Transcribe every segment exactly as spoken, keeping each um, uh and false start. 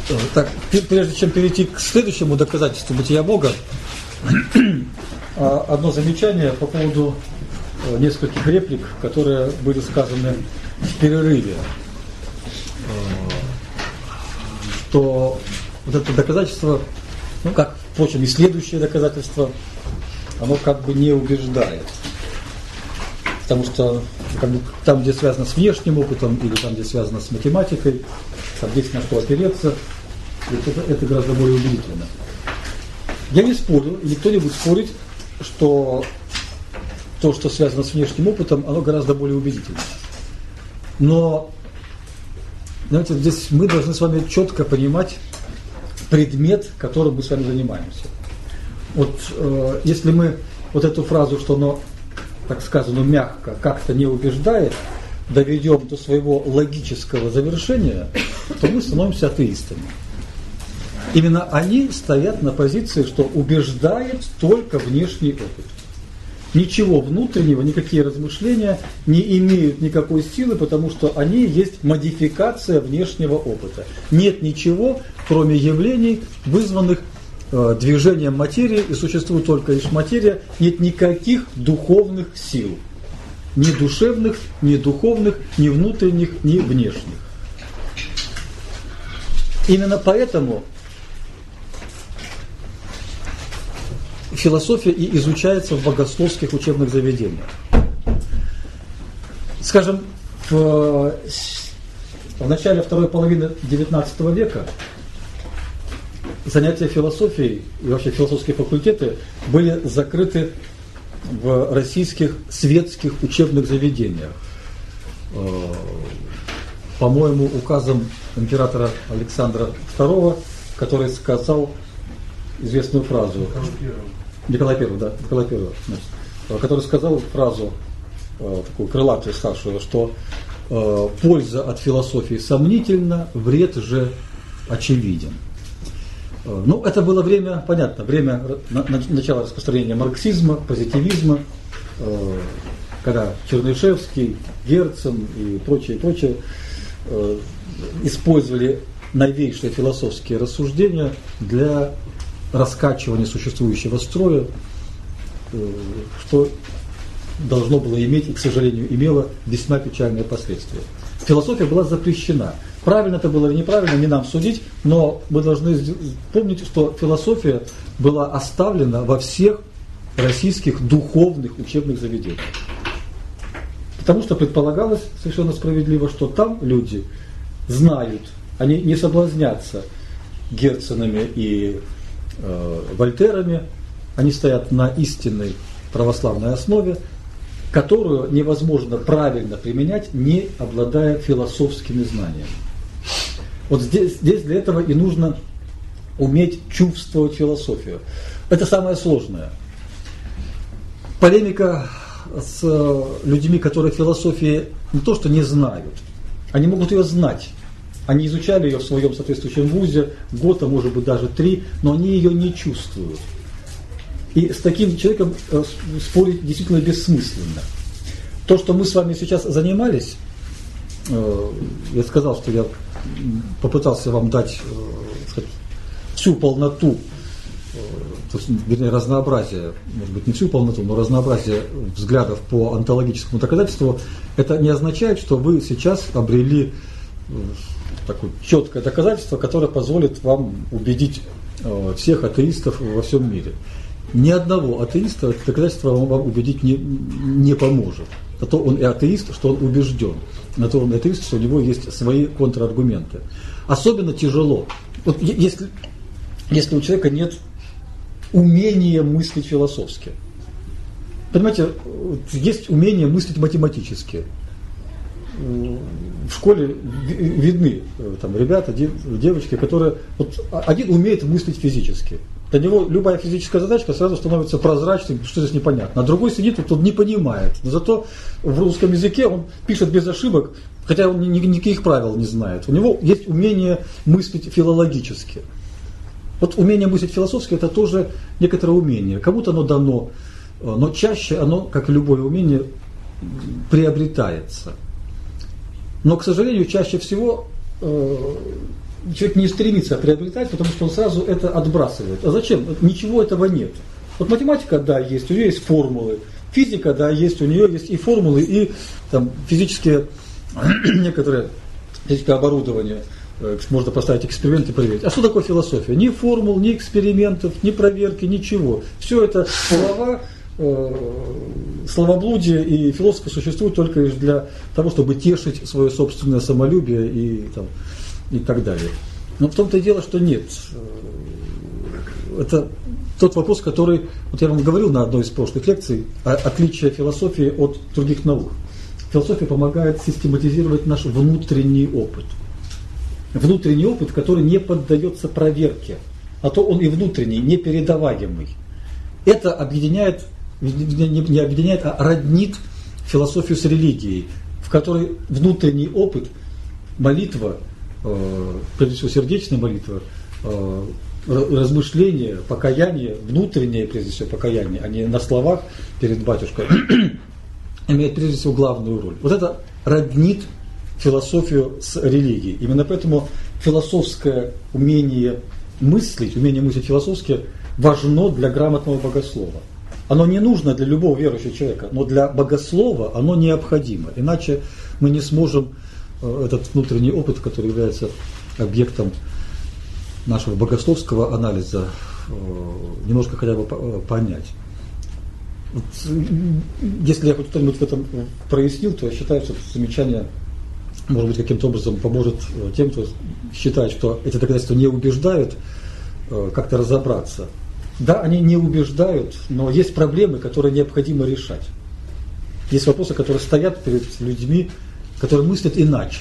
Так, прежде чем перейти к следующему доказательству бытия Бога, одно замечание по поводу нескольких реплик, которые были сказаны в перерыве. Что вот это доказательство, ну как, впрочем, и следующее доказательство, оно как бы не убеждает. Потому что как бы, там, где связано с внешним опытом, или там, где связано с математикой, там есть на что опереться, это, это гораздо более убедительно. Я не спорю, и никто не будет спорить, что то, что связано с внешним опытом, оно гораздо более убедительно. Но, знаете, здесь мы должны с вами четко понимать предмет, которым мы с вами занимаемся. Вот э, если мы вот эту фразу, что оно, так сказано, мягко, как-то не убеждает, доведем до своего логического завершения, то мы становимся атеистами. Именно они стоят на позиции, что убеждает только внешний опыт. Ничего внутреннего, никакие размышления не имеют никакой силы, потому что они есть модификация внешнего опыта. Нет ничего, кроме явлений, вызванных э, движением материи, и существует только лишь материя, нет никаких духовных сил. Ни душевных, ни духовных, ни внутренних, ни внешних. Именно поэтому философия и изучается в богословских учебных заведениях. Скажем, в, в начале второй половины девятнадцатого века занятия философией и вообще философские факультеты были закрыты в российских светских учебных заведениях. По-моему, указом императора Александра второго, который сказал известную фразу. Николай Первый, да, Николай Первый, значит, который сказал фразу, такую крылатую, ставшую, что э, польза от философии сомнительна, вред же очевиден. Э, ну, это было время, понятно, время на, на, начала распространения марксизма, позитивизма, э, когда Чернышевский, Герцен и прочие, прочие э, использовали новейшие философские рассуждения для раскачивания существующего строя, что должно было иметь и, к сожалению, имело весьма печальные последствия. Философия была запрещена. Правильно это было или неправильно, не нам судить, но мы должны помнить, что философия была оставлена во всех российских духовных учебных заведениях. Потому что предполагалось совершенно справедливо, что там люди знают, они не соблазнятся Герценами и э, Вольтерами, они стоят на истинной православной основе, которую невозможно правильно применять, не обладая философскими знаниями. Вот здесь, здесь для этого и нужно уметь чувствовать философию. Это самое сложное. Полемика с людьми, которые философии не то что не знают, они могут ее знать. Они изучали ее в своем соответствующем вузе, год, а может быть даже три, но они ее не чувствуют. И с таким человеком спорить действительно бессмысленно. То, что мы с вами сейчас занимались, я сказал, что я попытался вам дать сказать, всю полноту, то есть, вернее, разнообразие, может быть, не всю полноту, но разнообразие взглядов по онтологическому доказательству, это не означает, что вы сейчас обрели такое четкое доказательство, которое позволит вам убедить всех атеистов во всем мире. Ни одного атеиста это доказательство вам убедить не, не поможет. На то он и атеист, что он убежден. На то он и атеист, что у него есть свои контраргументы. Особенно тяжело. Вот если, если у человека нет умения мыслить философски. Понимаете, есть умение мыслить математически. В школе видны там, ребята, девочки, которые вот, один умеет мыслить физически. Для него любая физическая задачка сразу становится прозрачной, что здесь непонятно. А другой сидит, вот, он не понимает. Но зато в русском языке он пишет без ошибок, хотя он никаких правил не знает. У него есть умение мыслить филологически. Вот умение мыслить философски это тоже некоторое умение. Кому-то оно дано, но чаще оно, как и любое умение, приобретается. Но, к сожалению, чаще всего э, человек не стремится приобретать, потому что он сразу это отбрасывает. А зачем? Ничего этого нет. Вот математика, да, есть, у нее есть формулы. Физика, да, есть, у нее есть и формулы, и там, физические некоторые физическое оборудование. Можно поставить эксперимент и проверить. А что такое философия? Ни формул, ни экспериментов, ни проверки, ничего. Все это слова, э, словоблудие, и философы существуют только лишь для того, чтобы тешить свое собственное самолюбие и, там, и так далее. Но в том-то и дело, что нет. Это тот вопрос, который, вот я вам говорил на одной из прошлых лекций, отличие философии от других наук. Философия помогает систематизировать наш внутренний опыт. Внутренний опыт, который не поддается проверке, а то он и внутренний, непередаваемый. Это объединяет, не объединяет, а роднит философию с религией, в которой внутренний опыт, молитва, прежде всего сердечная молитва, размышление, покаяние, внутреннее прежде всего покаяние, а не на словах перед батюшкой, имеет прежде всего главную роль. Вот это роднит философию с религией. Именно поэтому философское умение мыслить, умение мыслить философски важно для грамотного богослова. Оно не нужно для любого верующего человека, но для богослова оно необходимо. Иначе мы не сможем этот внутренний опыт, который является объектом нашего богословского анализа, немножко хотя бы понять. Вот, если я хоть что-нибудь в этом прояснил, то я считаю, что это замечание, может быть, каким-то образом поможет тем, кто считает, что эти доказательства не убеждают, как-то разобраться. Да, они не убеждают, но есть проблемы, которые необходимо решать. Есть вопросы, которые стоят перед людьми, которые мыслят иначе.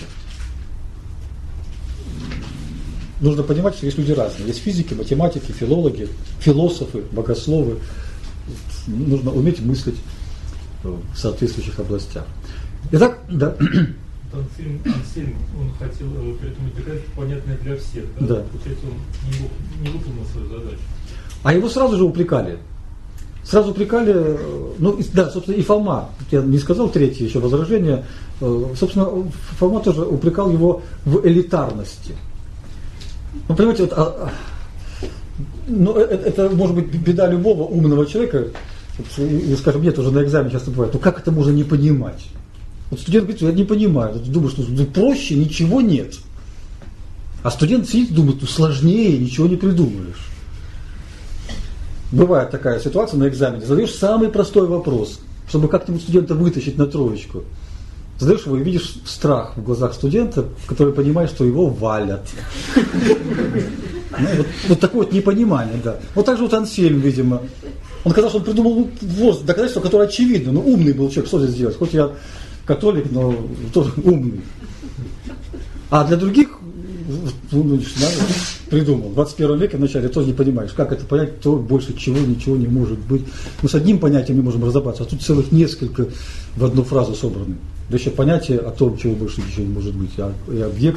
Нужно понимать, что есть люди разные. Есть физики, математики, филологи, философы, богословы. Нужно уметь мыслить в соответствующих областях. Итак, да. Ансельм, Ансельм, он хотел придумать доказательство, понятное для всех, да? Да. Получается, он не, не выполнил свою задачу. А его сразу же упрекали. Сразу упрекали, ну, да, собственно, и Фома, я не сказал третье еще возражение, собственно, Фома тоже упрекал его в элитарности. Ну, понимаете, вот, а, ну, это, это может быть беда любого умного человека, вот, и, скажем, нет, уже на экзамене часто бывает, ну как это можно не понимать? Вот студент говорит, я не понимаю, ты думаешь, что ну, проще ничего нет. А студент сидит и думает, ну сложнее, ничего не придумаешь. Бывает такая ситуация на экзамене, задаешь самый простой вопрос, чтобы как-нибудь студента вытащить на троечку. Задаешь его и видишь страх в глазах студента, который понимает, что его валят. Ну, вот, вот такое вот непонимание, да. Вот так же вот Ансельм, видимо. Он сказал, что он придумал вот, доказательство, которое очевидно. Ну, умный был человек, что здесь делать? Хоть я католик, но тоже умный. А для других, ну, да, придумал. В двадцать первом веке в начале тоже не понимаешь, как это понять, то больше чего, ничего не может быть. Мы с одним понятием не можем разобраться, а тут целых несколько в одну фразу собраны. Да еще понятие о том, чего больше ничего не может быть, а, и объект.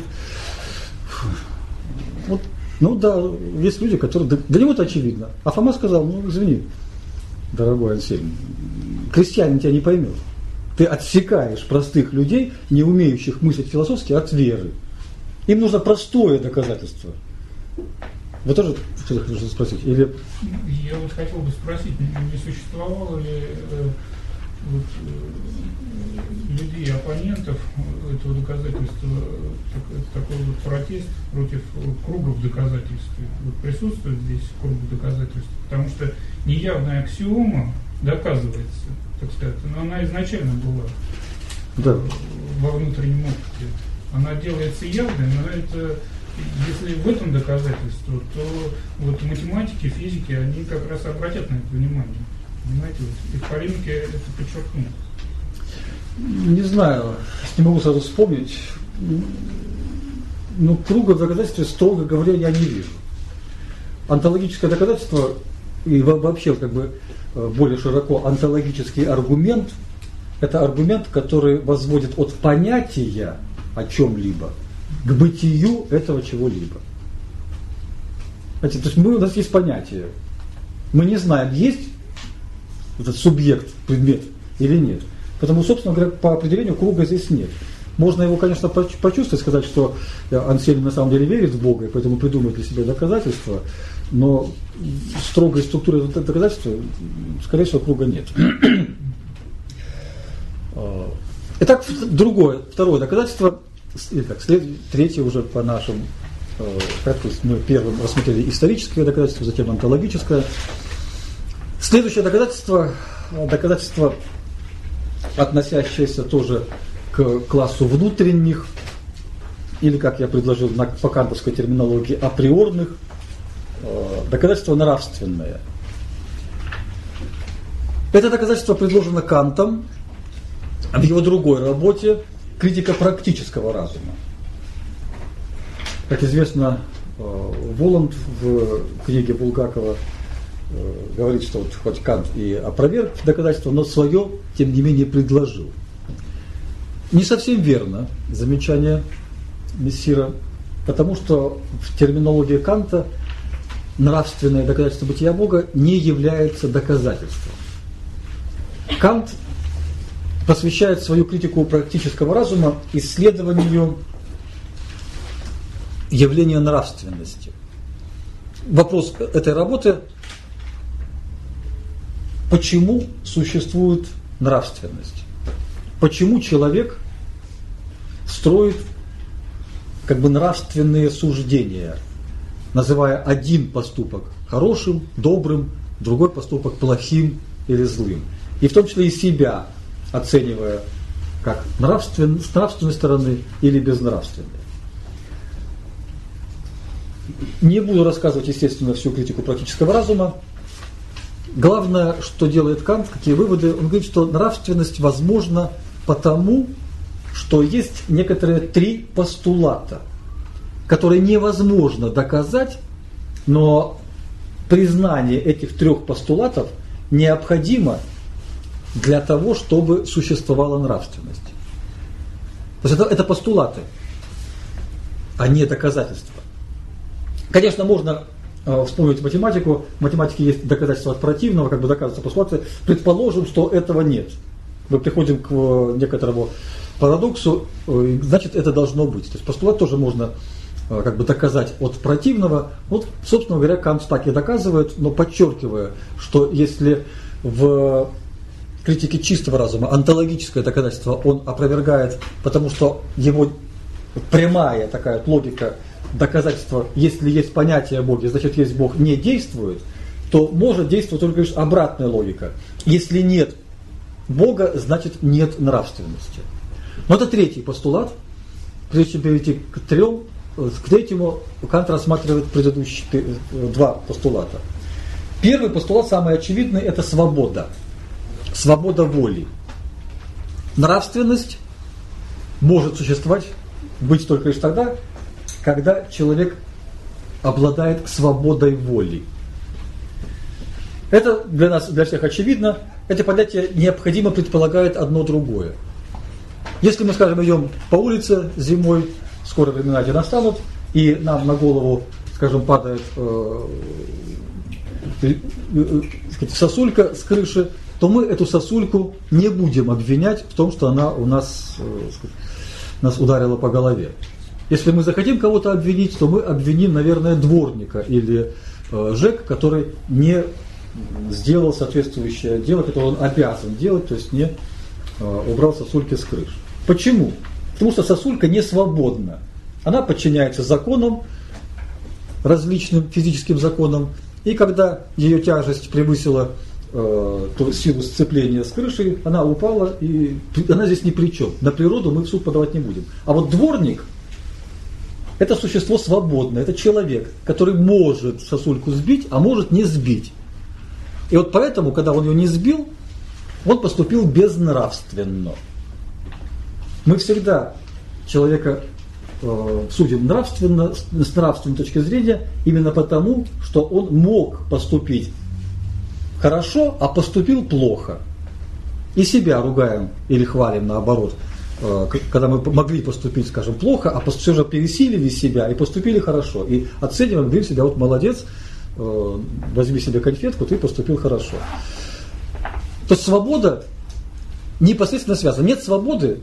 Вот, ну да, есть люди, которые... Для него это очевидно. А Фома сказал, ну извини, дорогой Ансельм, крестьянин тебя не поймет. Ты отсекаешь простых людей, не умеющих мыслить философски, от веры. Им нужно простое доказательство. Вы тоже что-то хотите спросить? Или... Я вот хотел бы спросить, не существовало ли э, вот, э, людей, оппонентов этого доказательства, так, такой вот протест против кругов доказательств? Вот присутствует здесь круг доказательств? Потому что неявная аксиома доказывается, так сказать, но она изначально была да. во внутреннем опыте. Она делается явной, но это, если в этом доказательство, то вот математики, физики, они как раз обратят на это внимание. Понимаете, вот, и в полемике это подчеркнут. Не знаю, не могу сразу вспомнить. Но круга доказательства, строго говоря, я не вижу. Онтологическое доказательство и вообще как бы более широко онтологический аргумент – это аргумент, который возводит от понятия о чем-либо к бытию этого чего-либо. Знаете, то есть мы, у нас есть понятие. Мы не знаем, есть этот субъект, предмет или нет. Потому, собственно говоря, по определению круга здесь нет. Можно его, конечно, почувствовать, сказать, что Ансельм на самом деле верит в Бога, и поэтому придумает для себя доказательства, но строгой структуры доказательства, скорее всего, круга нет. Итак, другое, второе доказательство, итак, третье уже по нашим, то есть мы первым рассмотрели историческое доказательство, затем онтологическое. Следующее доказательство, доказательство, относящееся тоже к классу внутренних, или, как я предложил на, по кантовской терминологии, априорных, доказательство нравственное. Это доказательство предложено Кантом в его другой работе «Критика практического разума». Как известно, Воланд в книге Булгакова говорит, что вот хоть Кант и опроверг доказательство, но свое, тем не менее, предложил. Не совсем верно замечание Мессира, потому что в терминологии Канта нравственное доказательство бытия Бога не является доказательством. Кант посвящает свою критику практического разума исследованию явления нравственности. Вопрос этой работы: почему существует нравственность? Почему человек строит как бы нравственные суждения, называя один поступок хорошим, добрым, другой поступок плохим или злым? И в том числе и себя оценивая как нравствен, с нравственной стороны или безнравственной. Не буду рассказывать, естественно, всю критику практического разума. Главное, что делает Кант, какие выводы, он говорит, что нравственность возможна потому, что есть некоторые три постулата, которые невозможно доказать, но признание этих трех постулатов необходимо для того, чтобы существовала нравственность. То есть это, это постулаты, а не доказательства. Конечно, можно э, вспомнить математику. В математике есть доказательства от противного, как бы доказываются постулаты. Предположим, что этого нет. Мы приходим к э, некоторому парадоксу, э, значит, это должно быть. То есть постулат тоже можно э, как бы доказать от противного. Вот, собственно говоря, Кант так и доказывает, но подчеркивая, что если в критике чистого разума онтологическое доказательство он опровергает, потому что его прямая такая логика доказательства, если есть понятие о Боге, значит есть Бог, не действует, то может действовать только лишь обратная логика. Если нет Бога, значит нет нравственности. Но это третий постулат. Прежде чем перейти к трем, к третьему, Кант рассматривает предыдущие два постулата. Первый постулат, самый очевидный, это свобода. Свобода воли. Нравственность может существовать, быть только лишь тогда, когда человек обладает свободой воли. Это для нас, для всех очевидно. Это понятие необходимо предполагает одно другое. Если мы, скажем, идем по улице зимой, скоро времена эти настанут, и нам на голову, скажем, падает э, э, э, сосулька с крыши, то мы эту сосульку не будем обвинять в том, что она у нас, э, нас ударила по голове. Если мы захотим кого-то обвинить, то мы обвиним, наверное, дворника или э, ЖЭК, который не сделал соответствующее дело, которое он обязан делать, то есть не э, убрал сосульки с крыши. Почему? Потому что сосулька не свободна. Она подчиняется законам, различным физическим законам, и когда ее тяжесть превысила э, ту силу сцепления с крышей, она упала, и она здесь ни при чем. На природу мы в суд подавать не будем. А вот дворник — это существо свободное, это человек, который может сосульку сбить, а может не сбить. И вот поэтому, когда он ее не сбил, он поступил безнравственно. Мы всегда человека э, судим нравственно, с нравственной точки зрения, именно потому, что он мог поступить хорошо, а поступил плохо. И себя ругаем или хвалим наоборот, э, когда мы могли поступить, скажем, плохо, а все же пересилили себя и поступили хорошо. И оцениваем, говорим себя, вот молодец, э, возьми себе конфетку, ты поступил хорошо. То есть свобода непосредственно связана. Нет свободы,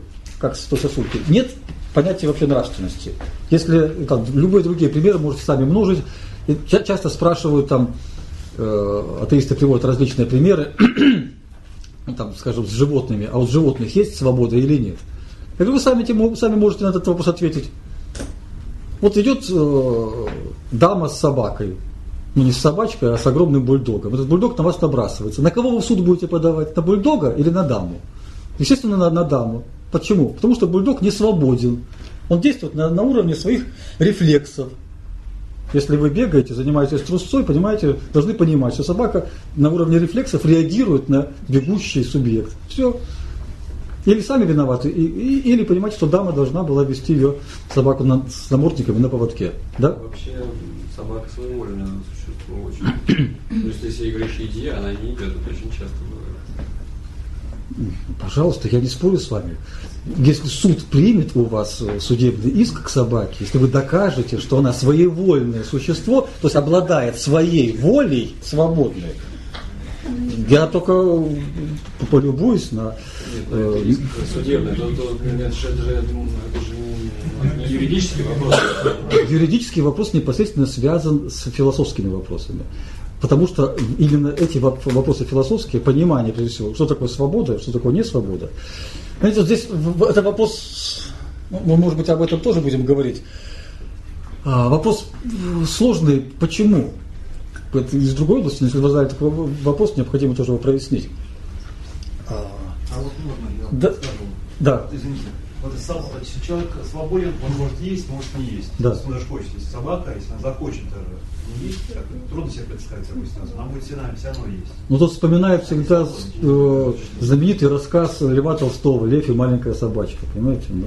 как с той сосульки, нет понятия вообще нравственности. Если как, любые другие примеры можете сами множить. И часто спрашивают, там, э, атеисты приводят различные примеры, там, скажем, с животными, а у животных есть свобода или нет? Я говорю, вы сами, сами можете на этот вопрос ответить. Вот идет э, дама с собакой, ну не с собачкой, а с огромным бульдогом. Этот бульдог на вас набрасывается. На кого вы в суд будете подавать? На бульдога или на даму? Естественно, на, на даму. Почему? Потому что бульдог не свободен. Он действует на, на уровне своих рефлексов. Если вы бегаете, занимаетесь трусцой, понимаете, должны понимать, что собака на уровне рефлексов реагирует на бегущий субъект. Все. Или сами виноваты, и, и, или понимаете, что дама должна была вести ее собаку на, с намордниками на поводке. Да? Вообще собака своевольная существо очень. То есть если ей говоришь иди, она не идет, это очень часто бывает. Пожалуйста, я не спорю с вами. Если суд примет у вас судебный иск к собаке, если вы докажете, что она своевольное существо, то есть обладает своей волей свободной, я только полюбуюсь на... Нет, это э, судебное, это, это, это, же, это же не юридический вопрос. Юридический вопрос непосредственно связан с философскими вопросами. Потому что именно эти вопросы философские, понимание, прежде всего, что такое свобода, что такое несвобода. Знаете, здесь это вопрос, мы, может быть, об этом тоже будем говорить. А, вопрос сложный, почему? Это из другой области, но если вы задали такой вопрос, необходимо тоже его прояснить. А, а вот можно я да, скажу? Да. Извините. Вот если человек свободен, он может есть, может не есть. Да. Если он даже хочет, если собака, если она захочет даже не есть, трудно себе представить такую ситуацию. Она будет все равно есть. Ну тут вспоминают всегда э, знаменитый рассказ Льва Толстого «Лев и маленькая собачка». Понимаете? Ну,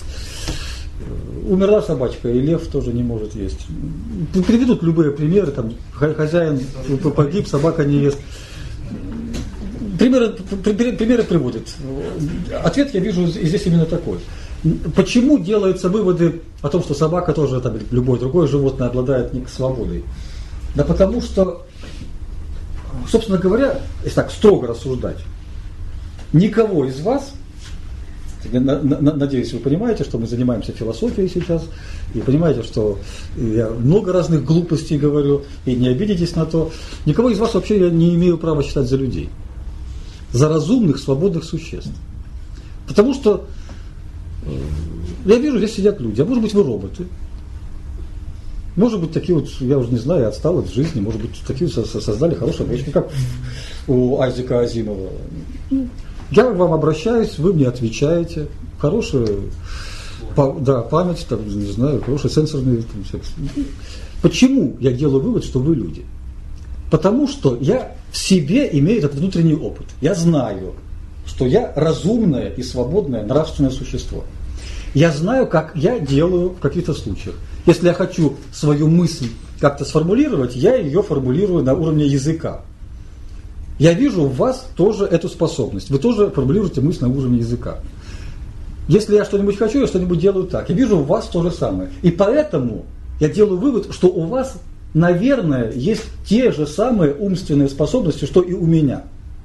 умерла собачка, и лев тоже не может есть. Приведут любые примеры, там хозяин погиб, собака не ест. Примеры, примеры приводят. Ответ я вижу здесь именно такой. Почему делаются выводы о том, что собака тоже, там, любое другое животное обладает некой свободой? Да потому что, собственно говоря, если так строго рассуждать, никого из вас, надеюсь, вы понимаете, что мы занимаемся философией сейчас, и понимаете, что я много разных глупостей говорю, и не обидитесь на то. Никого из вас вообще я не имею права считать за людей, за разумных, свободных существ. Потому что я вижу, здесь сидят люди, а может быть вы роботы. Может быть такие вот, я уже не знаю, отстал от жизни, может быть такие создали хорошие обычно, как у Айзека Азимова. Я вам обращаюсь, вы мне отвечаете. Хорошая да, память, там, не знаю, хорошие сенсорные. Там, почему я делаю вывод, что вы люди? Потому что я в себе имею этот внутренний опыт. Я знаю, что я разумное и свободное нравственное существо. Я знаю, как я делаю в каких-то случаях. Если я хочу свою мысль как-то сформулировать, я ее формулирую на уровне языка. Я вижу в вас тоже эту способность. Вы тоже формулируете мысль на уровне языка. Если я что-нибудь хочу, я что-нибудь делаю так. Я вижу в вас то же самое. И поэтому я делаю вывод, что у вас, наверное, есть те же самые умственные способности, что и у меня.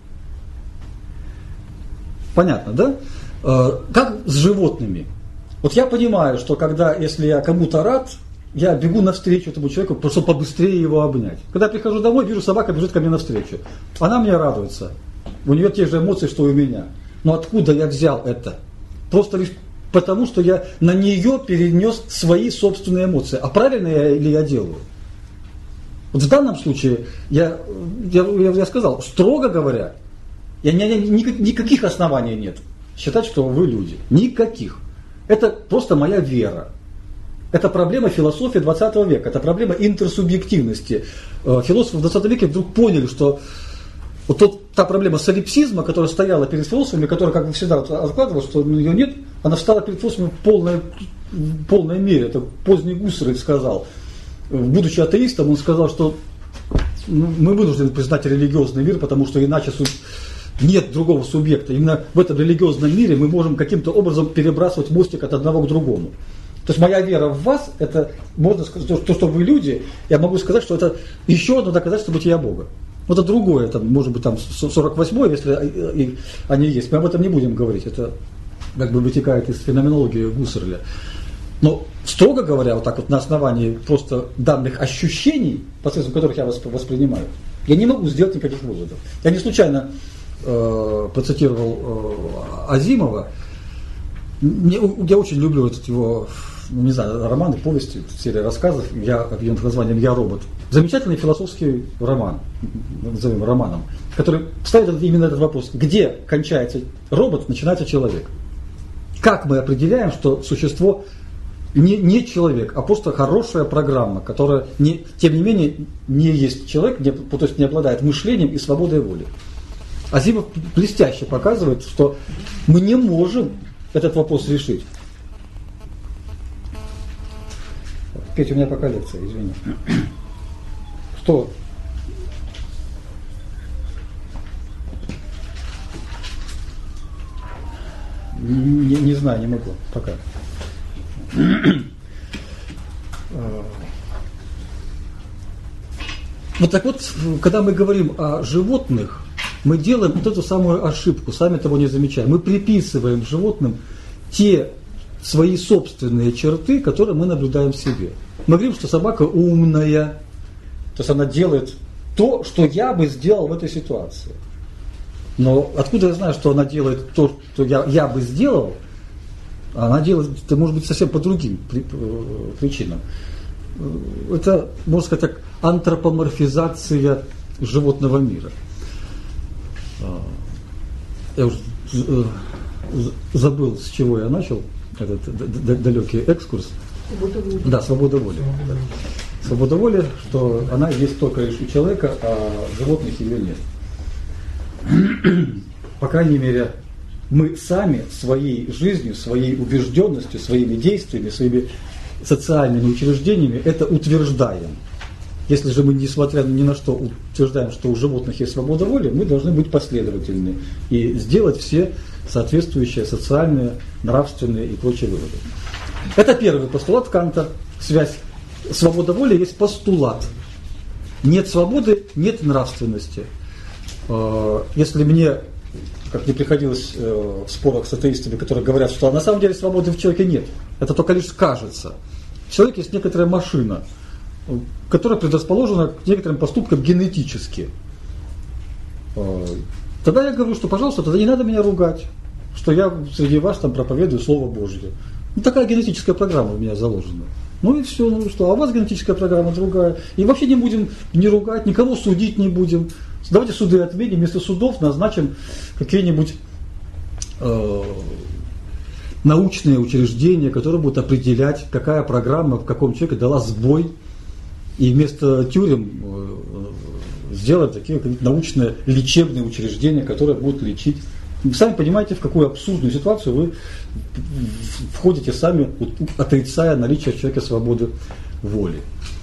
Понятно, да? Как с животными. Вот я понимаю, что когда, если я кому-то рад, я бегу навстречу этому человеку, просто побыстрее его обнять. Когда я прихожу домой, вижу, собака бежит ко мне навстречу. Она мне радуется. У нее те же эмоции, что и у меня. Но откуда я взял это? Просто лишь потому, что я на нее перенес свои собственные эмоции. А правильно я, ли я делаю? Вот в данном случае, я, я, я сказал, строго говоря, я, не, никак, никаких оснований нет считать, что вы люди. Никаких. Это просто моя вера. Это проблема философии двадцатого века, это проблема интерсубъективности. Философы в двадцатом веке вдруг поняли, что вот тот, та проблема солипсизма, которая стояла перед философами, которая, как бы всегда откладывалась, что ее нет, она встала перед философами в полной, в полной мере. Это поздний Гуссерль сказал. Будучи атеистом, он сказал, что мы вынуждены признать религиозный мир, потому что иначе нет другого субъекта. Именно в этом религиозном мире мы можем каким-то образом перебрасывать мостик от одного к другому. То есть моя вера в вас, это, можно сказать, то, что вы люди, я могу сказать, что это еще одно доказательство бытия Бога. Вот это другое, там, может быть, там сорок восьмой, если они есть. Мы об этом не будем говорить. Это как бы вытекает из феноменологии Гуссерля. Но, строго говоря, вот так вот на основании просто данных ощущений, посредством которых я воспринимаю, я не могу сделать никаких выводов. Я не случайно э, процитировал э, Азимова. Мне, я очень люблю этот его, не знаю, романы, повести, серия рассказов, я объявлен под названием «Я робот». Замечательный философский роман, назовем романом, который ставит именно этот вопрос: где кончается робот, начинается человек. Как мы определяем, что существо не, не человек, а просто хорошая программа, которая, не, тем не менее, не есть человек, не, то есть не обладает мышлением и свободой воли. Азимов блестяще показывает, что мы не можем этот вопрос решить. Петя, у меня пока лекция, извини. Что? Не, не знаю, не могу пока. Вот так вот, когда мы говорим о животных, мы делаем вот эту самую ошибку, сами того не замечая. Мы приписываем животным те свои собственные черты, которые мы наблюдаем в себе. Мы говорим, что собака умная, то есть она делает то, что я бы сделал в этой ситуации. Но откуда я знаю, что она делает то, что я, я бы сделал? Она делает это, может быть, совсем по другим причинам. Это, можно сказать так, антропоморфизация животного мира. Я уже забыл, с чего я начал этот далекий экскурс. Свобода воли. Да, свобода воли. Свобода воли, что она есть только лишь у человека, а животных ее нет. По крайней мере, мы сами своей жизнью, своей убежденностью, своими действиями, своими социальными учреждениями это утверждаем. Если же мы, несмотря ни на что, утверждаем, что у животных есть свобода воли, мы должны быть последовательны и сделать все соответствующие социальные, нравственные и прочие выводы. Это первый постулат Канта. Связь свобода воли есть постулат. Нет свободы, нет нравственности. Если мне, как мне приходилось в спорах с атеистами, которые говорят, что на самом деле свободы в человеке нет, это только лишь кажется. В человеке есть некоторая машина, которая предрасположена к некоторым поступкам генетически. Тогда я говорю, что, пожалуйста, тогда не надо меня ругать, что я среди вас там проповедую Слово Божье. Ну, такая генетическая программа у меня заложена. Ну и все, ну что, а у вас генетическая программа другая. И вообще не будем не ругать, никого судить не будем. Давайте суды отменим, вместо судов назначим какие-нибудь э, научные учреждения, которые будут определять, какая программа в каком человеке дала сбой. И вместо тюрем э, сделать такие научные лечебные учреждения, которые будут лечить. Вы сами понимаете, в какую абсурдную ситуацию вы входите сами, отрицая наличие человека свободы воли.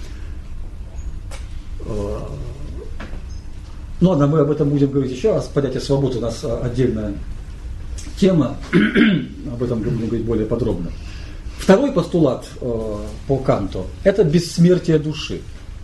Ну ладно, мы об этом будем говорить еще раз. Понятие свободы у нас отдельная тема. Об этом будем говорить более подробно. Второй постулат по Канту – это бессмертие души.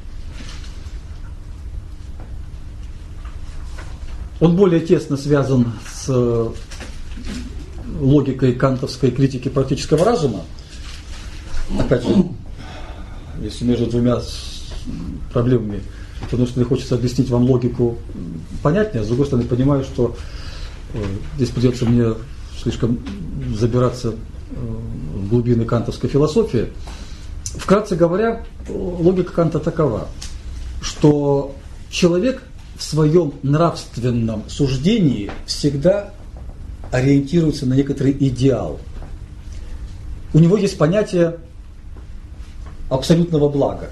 Он более тесно связан с логикой кантовской критики практического разума. Опять же, если между двумя проблемами, потому что мне хочется объяснить вам логику понятнее, с другой стороны, понимаю, что здесь придется мне слишком забираться в глубины кантовской философии. Вкратце говоря, логика Канта такова, что человек в своем нравственном суждении всегда ориентируется на некоторый идеал. У него есть понятие абсолютного блага.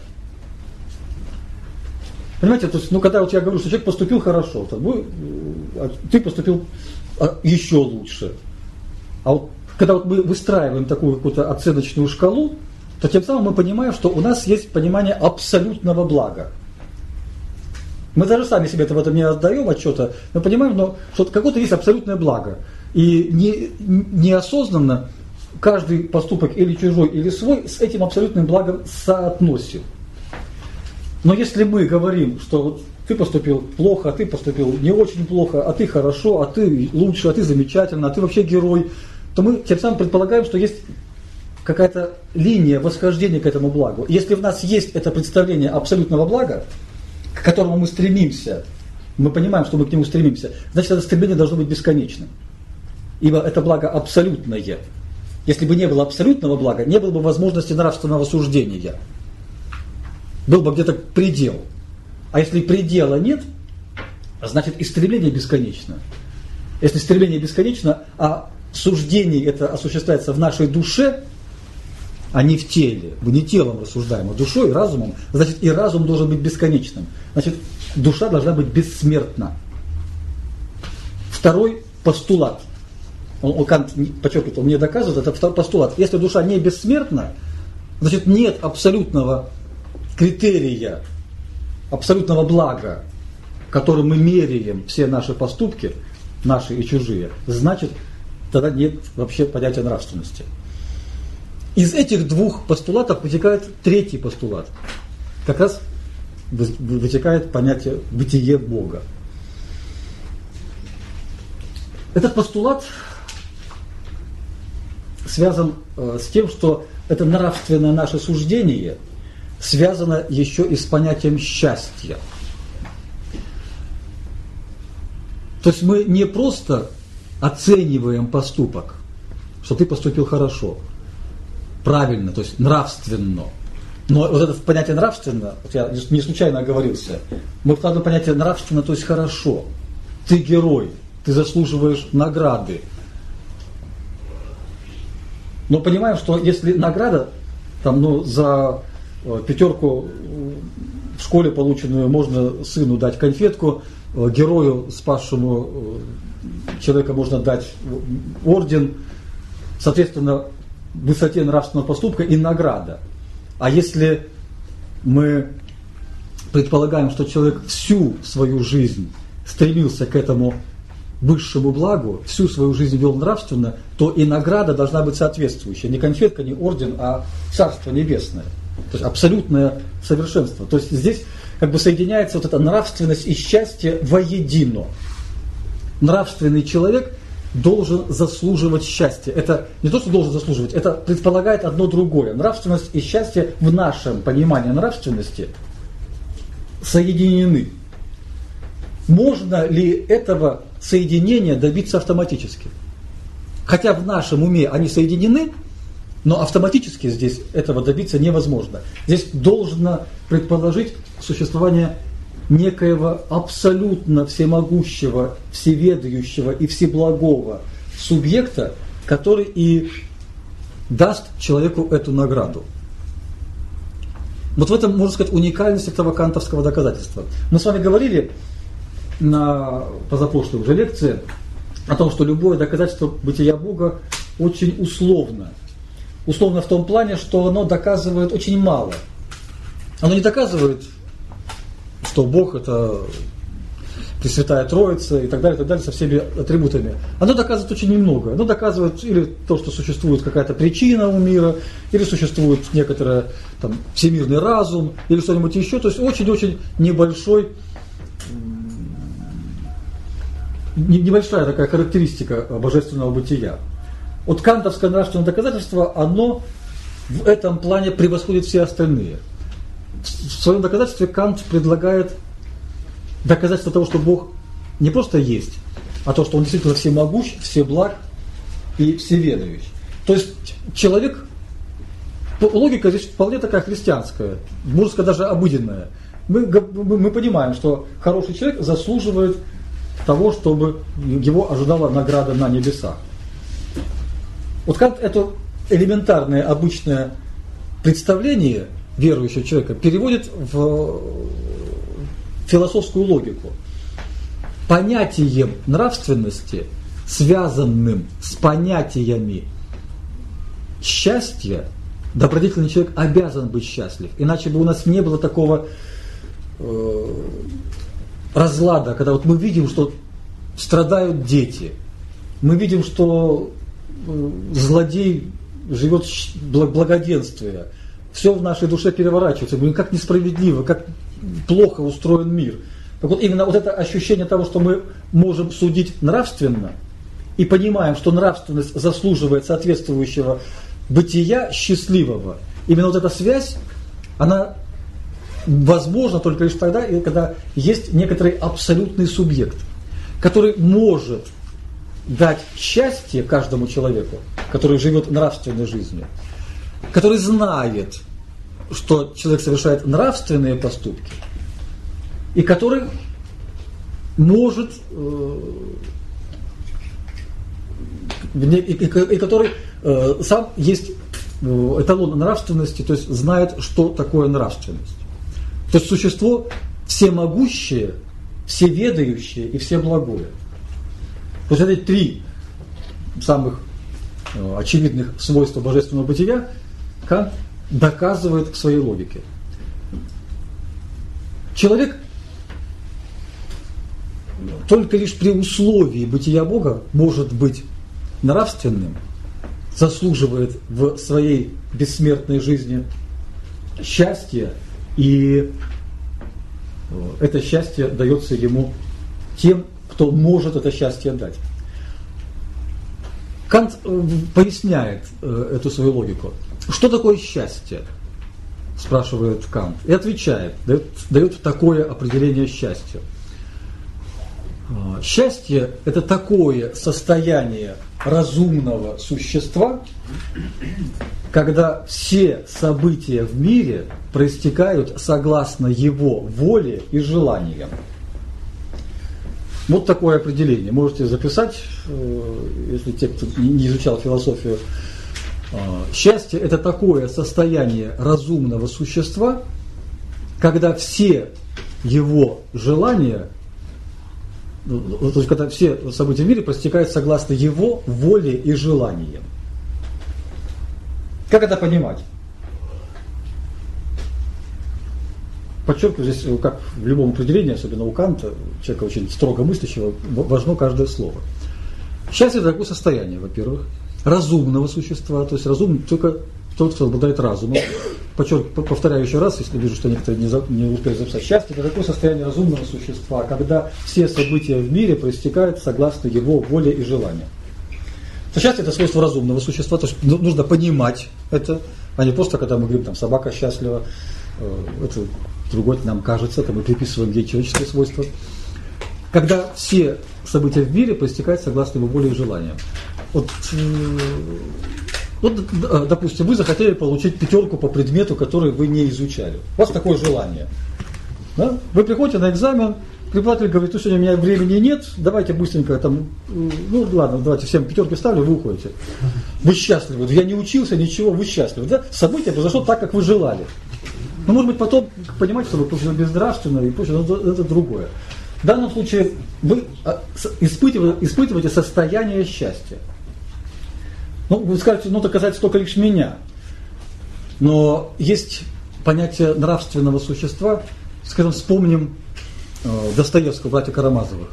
Понимаете, то есть, ну, когда вот я говорю, что человек поступил хорошо, то вы, ты поступил еще лучше. А вот когда вот мы выстраиваем такую какую-то оценочную шкалу, то тем самым мы понимаем, что у нас есть понимание абсолютного блага. Мы даже сами себе в этом не отдаем отчета, мы понимаем, но, что какое-то есть абсолютное благо. И не, неосознанно каждый поступок или чужой, или свой с этим абсолютным благом соотносим. Но если мы говорим, что вот ты поступил плохо, а ты поступил не очень плохо, а ты хорошо, а ты лучше, а ты замечательно, а ты вообще герой, то мы тем самым предполагаем, что есть какая-то линия восхождения к этому благу. Если в нас есть это представление абсолютного блага, к которому мы стремимся, мы понимаем, что мы к нему стремимся, значит, это стремление должно быть бесконечным. Ибо это благо абсолютное. Если бы не было абсолютного блага, не было бы возможности нравственного суждения. Был бы где-то предел. А если предела нет, значит и стремление бесконечно. Если стремление бесконечно, а суждение это осуществляется в нашей душе, а не в теле, мы не телом рассуждаем, а душой и разумом, значит и разум должен быть бесконечным. Значит, душа должна быть бессмертна. Второй постулат. Он, он Кант подчеркивает, он мне доказывает, это второй постулат. Если душа не бессмертна, значит нет абсолютного критерия, абсолютного блага, которым мы меряем все наши поступки, наши и чужие, значит, тогда нет вообще понятия нравственности. Из этих двух постулатов вытекает третий постулат. Как раз вытекает понятие бытие Бога. Этот постулат связан э, с тем, что это нравственное наше суждение связано еще и с понятием счастья. То есть мы не просто оцениваем поступок, что ты поступил хорошо, правильно, то есть нравственно. Но вот это понятие нравственно, вот я не случайно оговорился, мы вкладываем понятие нравственно, то есть хорошо. Ты герой, ты заслуживаешь награды. Но понимаем, что если награда там, ну, за пятерку в школе полученную можно сыну дать конфетку, герою, спасшему человека, можно дать орден, соответственно, высоте нравственного поступка и награда. А если мы предполагаем, что человек всю свою жизнь стремился к этому высшему благу, всю свою жизнь вел нравственно, то и награда должна быть соответствующая. Не конфетка, не орден, а Царство Небесное. То есть абсолютное совершенство. То есть здесь как бы соединяется вот эта нравственность и счастье воедино. Нравственный человек должен заслуживать счастья. Это не то, что должен заслуживать, это предполагает одно другое. Нравственность и счастье в нашем понимании нравственности соединены. Можно ли этого соединения добиться автоматически? Хотя в нашем уме они соединены, но автоматически здесь этого добиться невозможно. Здесь должно предположить существование некоего абсолютно всемогущего, всеведающего и всеблагого субъекта, который и даст человеку эту награду. Вот в этом, можно сказать, уникальность этого кантовского доказательства. Мы с вами говорили на позапрошлой уже лекции о том, что любое доказательство бытия Бога очень условно. Условно в том плане, что оно доказывает очень мало. Оно не доказывает, что Бог это Пресвятая Троица и так далее, и так далее, со всеми атрибутами. Оно доказывает очень немного. Оно доказывает или то, что существует какая-то причина у мира, или существует некоторый там, всемирный разум, или что-нибудь еще. То есть очень-очень небольшой, небольшая такая характеристика божественного бытия. Вот кантовское нравственное доказательство, оно в этом плане превосходит все остальные. В своем доказательстве Кант предлагает доказательство того, что Бог не просто есть, а то, что Он действительно всемогущ, всеблаг и всеведающий. То есть человек, логика здесь вполне такая христианская, можно сказать даже обыденная. Мы, мы, мы понимаем, что хороший человек заслуживает того, чтобы его ожидала награда на небесах. Вот Кант это элементарное, обычное представление верующего человека переводит в философскую логику. Понятием нравственности, связанным с понятиями счастья, добродетельный человек обязан быть счастлив. Иначе бы у нас не было такого э, разлада, когда вот мы видим, что страдают дети, мы видим, что э, злодей живет благоденствуя, все в нашей душе переворачивается, мы как несправедливо, как плохо устроен мир. Так вот именно вот это ощущение того, что мы можем судить нравственно, и понимаем, что нравственность заслуживает соответствующего бытия счастливого, именно вот эта связь, она возможна только лишь тогда, когда есть некоторый абсолютный субъект, который может дать счастье каждому человеку, который живет нравственной жизнью, который знает, что человек совершает нравственные поступки, и который может, э, и, и, и который э, сам есть эталон нравственности, то есть знает, что такое нравственность. То есть существо всемогущее, всеведающее и всеблагое. То есть эти три самых э, очевидных свойства божественного бытия Кант доказывает в своей логике. Человек только лишь при условии бытия Бога может быть нравственным, заслуживает в своей бессмертной жизни счастья, и это счастье дается ему тем, кто может это счастье дать. Кант поясняет эту свою логику. Что такое счастье? Спрашивает Кант. И отвечает, дает, дает такое определение счастья. Счастье – это такое состояние разумного существа, когда все события в мире проистекают согласно его воле и желаниям. Вот такое определение. Можете записать, если те, кто не изучал философию. Счастье – это такое состояние разумного существа, когда все его желания, то есть когда все события в мире проистекают согласно его воле и желаниям. Как это понимать? Подчеркиваю, здесь, как в любом определении, особенно у Канта, человека очень строго мыслящего, важно каждое слово. Счастье – это такое состояние, во-первых, разумного существа, то есть разум только тот, кто обладает разумом. Подчеркиваю, повторяю еще раз, если вижу, что некоторые не, за, не успели записать. Счастье – это такое состояние разумного существа, когда все события в мире проистекают согласно его воле и желанию. Счастье – это свойство разумного существа, то есть нужно понимать это, а не просто, когда мы говорим, там, собака счастлива, это другое нам кажется, это мы приписываем ей человеческие свойства. Когда все события в мире проистекают согласно его воле и желаниям. Вот, вот, допустим, вы захотели получить пятерку по предмету, который вы не изучали. У вас такое желание. Да? Вы приходите на экзамен, преподаватель говорит, что сегодня у меня времени нет, давайте быстренько там, ну ладно, давайте всем пятерки ставлю, вы уходите. Вы счастливы, я не учился, ничего, вы счастливы. Да? Событие произошло так, как вы желали. Ну, может быть, потом понимаете, что вы получили безнравственно и прочее, но это, это другое. В данном случае вы испытываете, испытываете состояние счастья. Ну, вы скажете, ну, это касается только лишь меня. Но есть понятие нравственного существа. Скажем, вспомним э, Достоевского, братьев Карамазовых.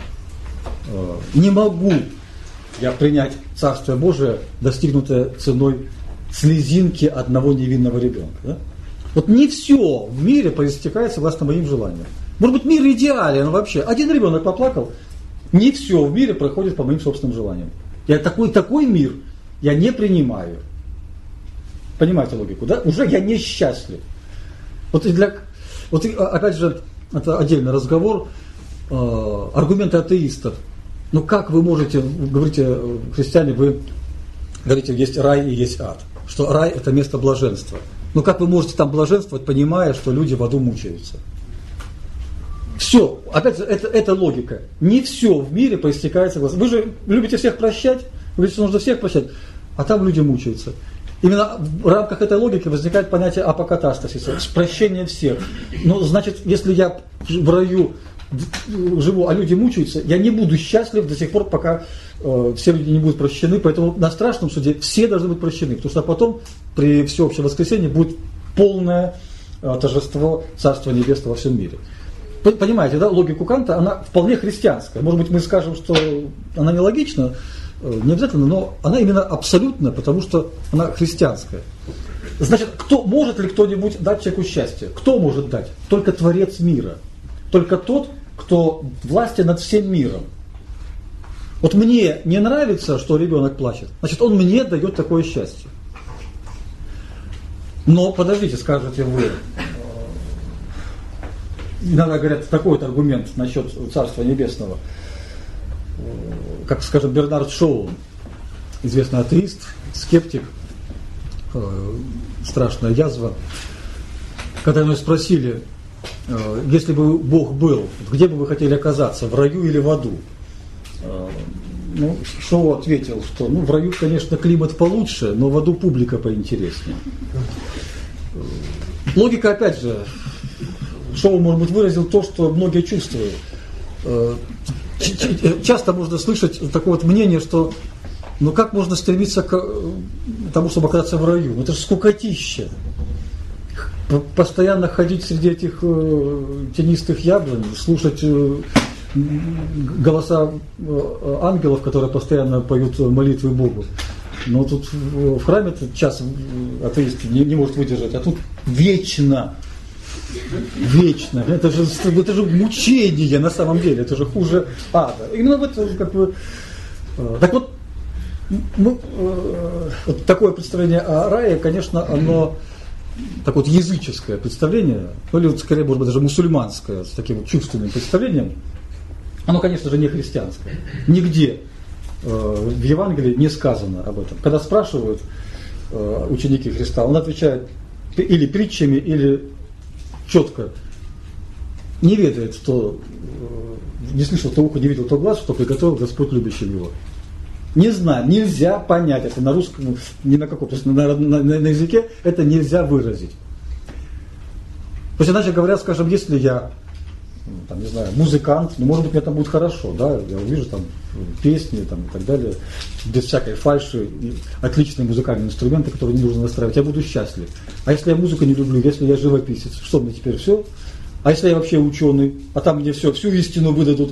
Э, не могу я принять Царствие Божие, достигнутое ценой слезинки одного невинного ребенка. Да? Вот не все в мире проистекает согласно моим желаниям. Может быть, мир идеален вообще. Один ребенок поплакал, не все в мире проходит по моим собственным желаниям. Я такой, такой мир я не принимаю. Понимаете логику, да? Уже я несчастлив. Вот, и для, вот и, опять же, это отдельный разговор. Э, аргументы атеистов. Ну как вы можете, вы говорите, христиане, вы говорите, есть рай и есть ад. Что рай это место блаженства. Но как вы можете там блаженствовать, понимая, что люди в аду мучаются? Все, опять же, это, это логика. Не все в мире проистекает согласно. Вы же любите всех прощать, вы говорите, что нужно всех прощать, а там люди мучаются. Именно в рамках этой логики возникает понятие апокатастасиса, прощение всех. Но значит, если я в раю живу, а люди мучаются, я не буду счастлив до сих пор, пока э, все люди не будут прощены. Поэтому на страшном суде все должны быть прощены, потому что потом при всеобщем воскресении будет полное э, торжество Царства Небесного во всем мире. Понимаете, да, логику Канта, она вполне христианская. Может быть, мы скажем, что она нелогична, не обязательно, но она именно абсолютная, потому что она христианская. Значит, кто, может ли кто-нибудь дать человеку счастье? Кто может дать? Только Творец мира. Только тот, кто властен над всем миром. Вот мне не нравится, что ребенок плачет, значит, он мне дает такое счастье. Но подождите, скажете вы, иногда говорят такой вот аргумент насчет Царства Небесного, как, скажем, Бернард Шоу, известный атеист, скептик, страшная язва, когда его спросили, если бы Бог был, где бы вы хотели оказаться, в раю или в аду? Ну, Шоу ответил, что ну, в раю, конечно, климат получше, но в аду публика поинтереснее. Логика, опять же, Шоу, может быть, выразил то, что многие чувствуют. Часто можно слышать такое вот мнение, что ну как можно стремиться к тому, чтобы оказаться в раю? Ну это же скукотища. Постоянно ходить среди этих тенистых яблонь, слушать голоса ангелов, которые постоянно поют молитвы Богу. Но тут в храме час атеист не, не может выдержать, а тут вечно. Вечно. Это же, это же мучение на самом деле, это же хуже ада. Именно в этом, как бы. Так вот, мы, вот такое представление о рае, конечно, оно такое вот языческое представление, ну или вот, скорее, может быть, даже мусульманское, с таким вот чувственным представлением, оно, конечно же, не христианское. Нигде э, в Евангелии не сказано об этом. Когда спрашивают э, ученики Христа, он отвечает или притчами, или четко не ведает, что э, не слышал то ухо, не видел то глаз, что приготовил Господь любящим его. Не знаю, нельзя понять это на русском, ни на каком, то есть на, на, на языке это нельзя выразить. То есть, иначе говоря, скажем, если я, там, не знаю, музыкант, ну, может быть, мне там будет хорошо, да, я увижу там песни там, и так далее, без всякой фальши, отличные музыкальные инструменты, которые не нужно настраивать, я буду счастлив. А если я музыку не люблю, если я живописец, что мне теперь все? А если я вообще ученый, а там мне все, всю истину выдадут?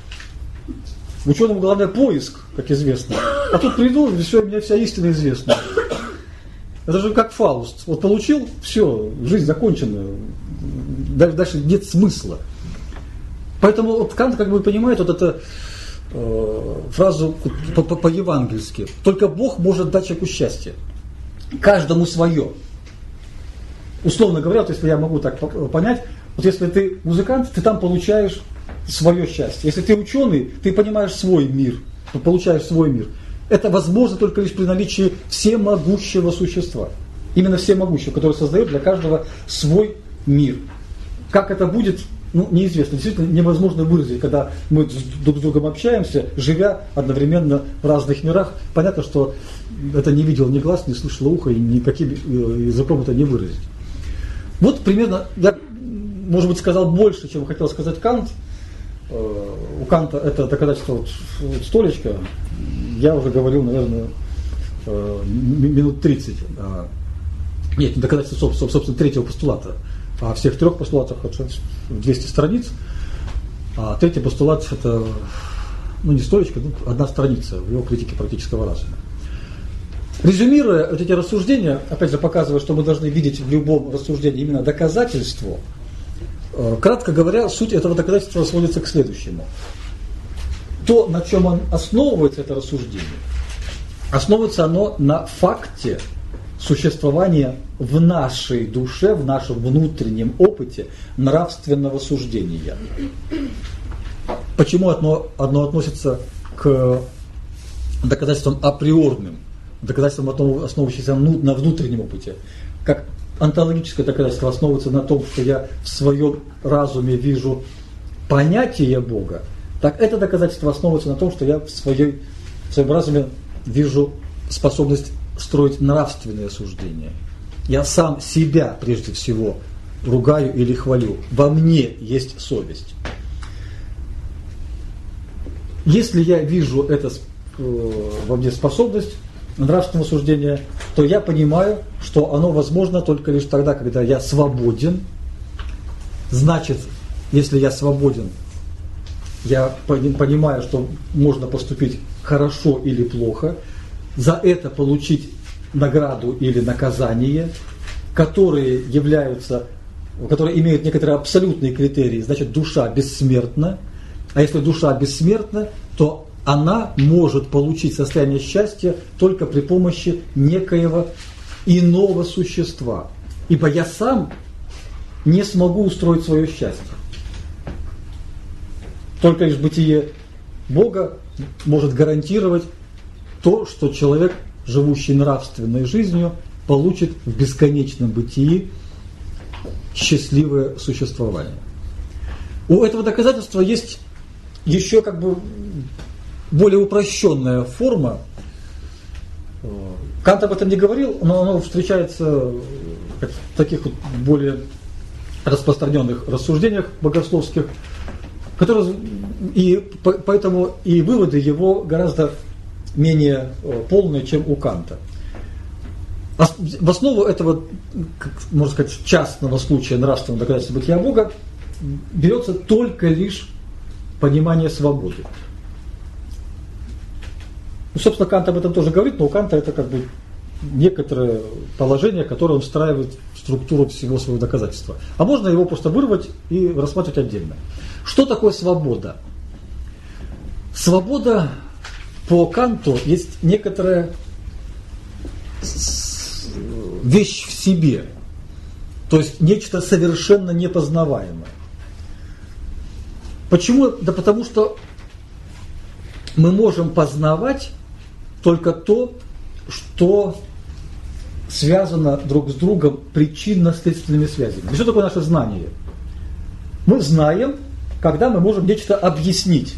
Ученому главное поиск, как известно. А тут приду, и все, у меня вся истина известна. Это же как Фауст. Вот получил, все, жизнь закончена. Дальше нет смысла. Поэтому вот Кант как бы понимает вот эту э, фразу по-евангельски. Только Бог может дать человеку счастье. Каждому свое. Условно говоря, вот если я могу так понять, вот если ты музыкант, ты там получаешь свое счастье. Если ты ученый, ты понимаешь свой мир, получаешь свой мир. Это возможно только лишь при наличии всемогущего существа. Именно всемогущего, который создает для каждого свой мир. Как это будет, ну, неизвестно. Действительно невозможно выразить, когда мы друг с другом общаемся, живя одновременно в разных мирах. Понятно, что это не видел ни глаз, не слышало ухо, и никаким языком это не выразить. Вот примерно, я, может быть, сказал больше, чем хотел сказать Кант. У Канта это доказательство вот, вот столечко, я уже говорил, наверное, минут тридцать. Нет, доказательство, собственно, третьего постулата. А всех трех постулатах это двести страниц, а третий постулат это, ну не столечко, ну, одна страница в его критике практического разума. Резюмируя вот эти рассуждения, опять же показывая, что мы должны видеть в любом рассуждении именно доказательство, кратко говоря, суть этого доказательства сводится к следующему. То, на чем он основывается, это рассуждение, основывается оно на факте существования в нашей душе, в нашем внутреннем опыте нравственного суждения. Почему одно, одно относится к доказательствам априорным, доказательствам, основывающимся на внутреннем опыте, как онтологическое доказательство основывается на том, что я в своем разуме вижу понятие Бога, так это доказательство основывается на том, что я в, своей, в своем разуме вижу способность строить нравственные суждения. Я сам себя прежде всего ругаю или хвалю. Во мне есть совесть. Если я вижу это э, во мне способность нравственного суждения, то я понимаю, что оно возможно только лишь тогда, когда я свободен. Значит, если я свободен, я понимаю, что можно поступить хорошо или плохо, за это получить награду или наказание, которые являются, которые имеют некоторые абсолютные критерии, значит, душа бессмертна. А если душа бессмертна, то она может получить состояние счастья только при помощи некоего иного существа. Ибо я сам не смогу устроить свое счастье. Только лишь бытие Бога может гарантировать то, что человек, живущий нравственной жизнью, получит в бесконечном бытии счастливое существование. У этого доказательства есть еще как бы более упрощенная форма. Кант об этом не говорил, но оно встречается в таких вот более распространенных рассуждениях богословских, которые, и поэтому и выводы его гораздо менее полные, чем у Канта. В основу этого, можно сказать, частного случая нравственного доказательства бытия Бога берется только лишь понимание свободы. Ну, собственно, Кант об этом тоже говорит, но у Канта это как бы некоторое положение, которое он встраивает в структуру всего своего доказательства. А можно его просто вырвать и рассматривать отдельно. Что такое свобода? Свобода по Канту есть некоторая вещь в себе, то есть нечто совершенно непознаваемое. Почему? Да потому что мы можем познавать только то, что связано друг с другом причинно-следственными связями. И что такое наше знание? Мы знаем, когда мы можем нечто объяснить.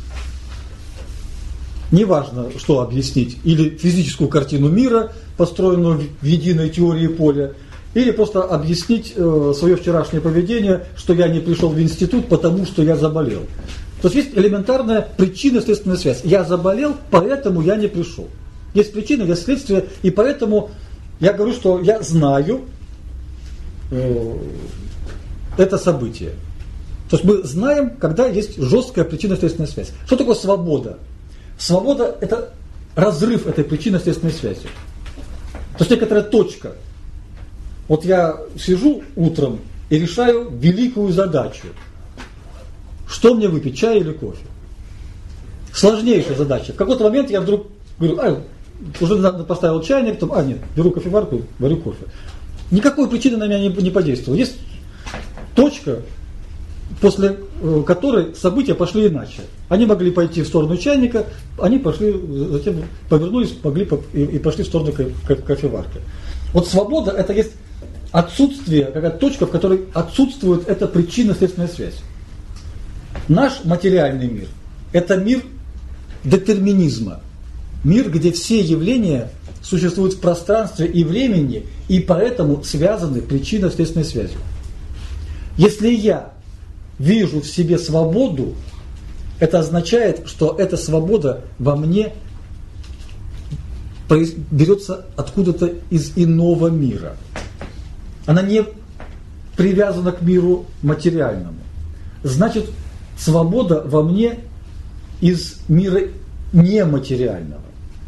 Неважно, что объяснить. Или физическую картину мира, построенную в единой теории поля, или просто объяснить э, свое вчерашнее поведение, что я не пришел в институт, потому что я заболел. То есть есть элементарная причинно-следственная связь. Я заболел, поэтому я не пришел. Есть причина, есть следствие, и поэтому я говорю, что я знаю э, это событие. То есть мы знаем, когда есть жесткая причинно-следственная связь. Что такое свобода? Свобода – это разрыв этой причинно-следственной связи. То есть некоторая точка. Вот я сижу утром и решаю великую задачу. Что мне выпить, чай или кофе? Сложнейшая задача. В какой-то момент я вдруг говорю, а, уже поставил чайник, там, а нет, беру кофеварку, варю кофе. Никакой причины на меня не, не подействовала. Есть точка, после которой события пошли иначе. Они могли пойти в сторону чайника, они пошли, затем повернулись, могли и, и пошли в сторону кофеварки. Вот свобода – это есть отсутствие, какая-то точка, в которой отсутствует эта причинно-следственная связь. Наш материальный мир – это мир детерминизма. Мир, где все явления существуют в пространстве и времени, и поэтому связаны причинно-следственной связью. Если я вижу в себе свободу, это означает, что эта свобода во мне берется откуда-то из иного мира. Она не привязана к миру материальному. Значит, свобода во мне из мира нематериального.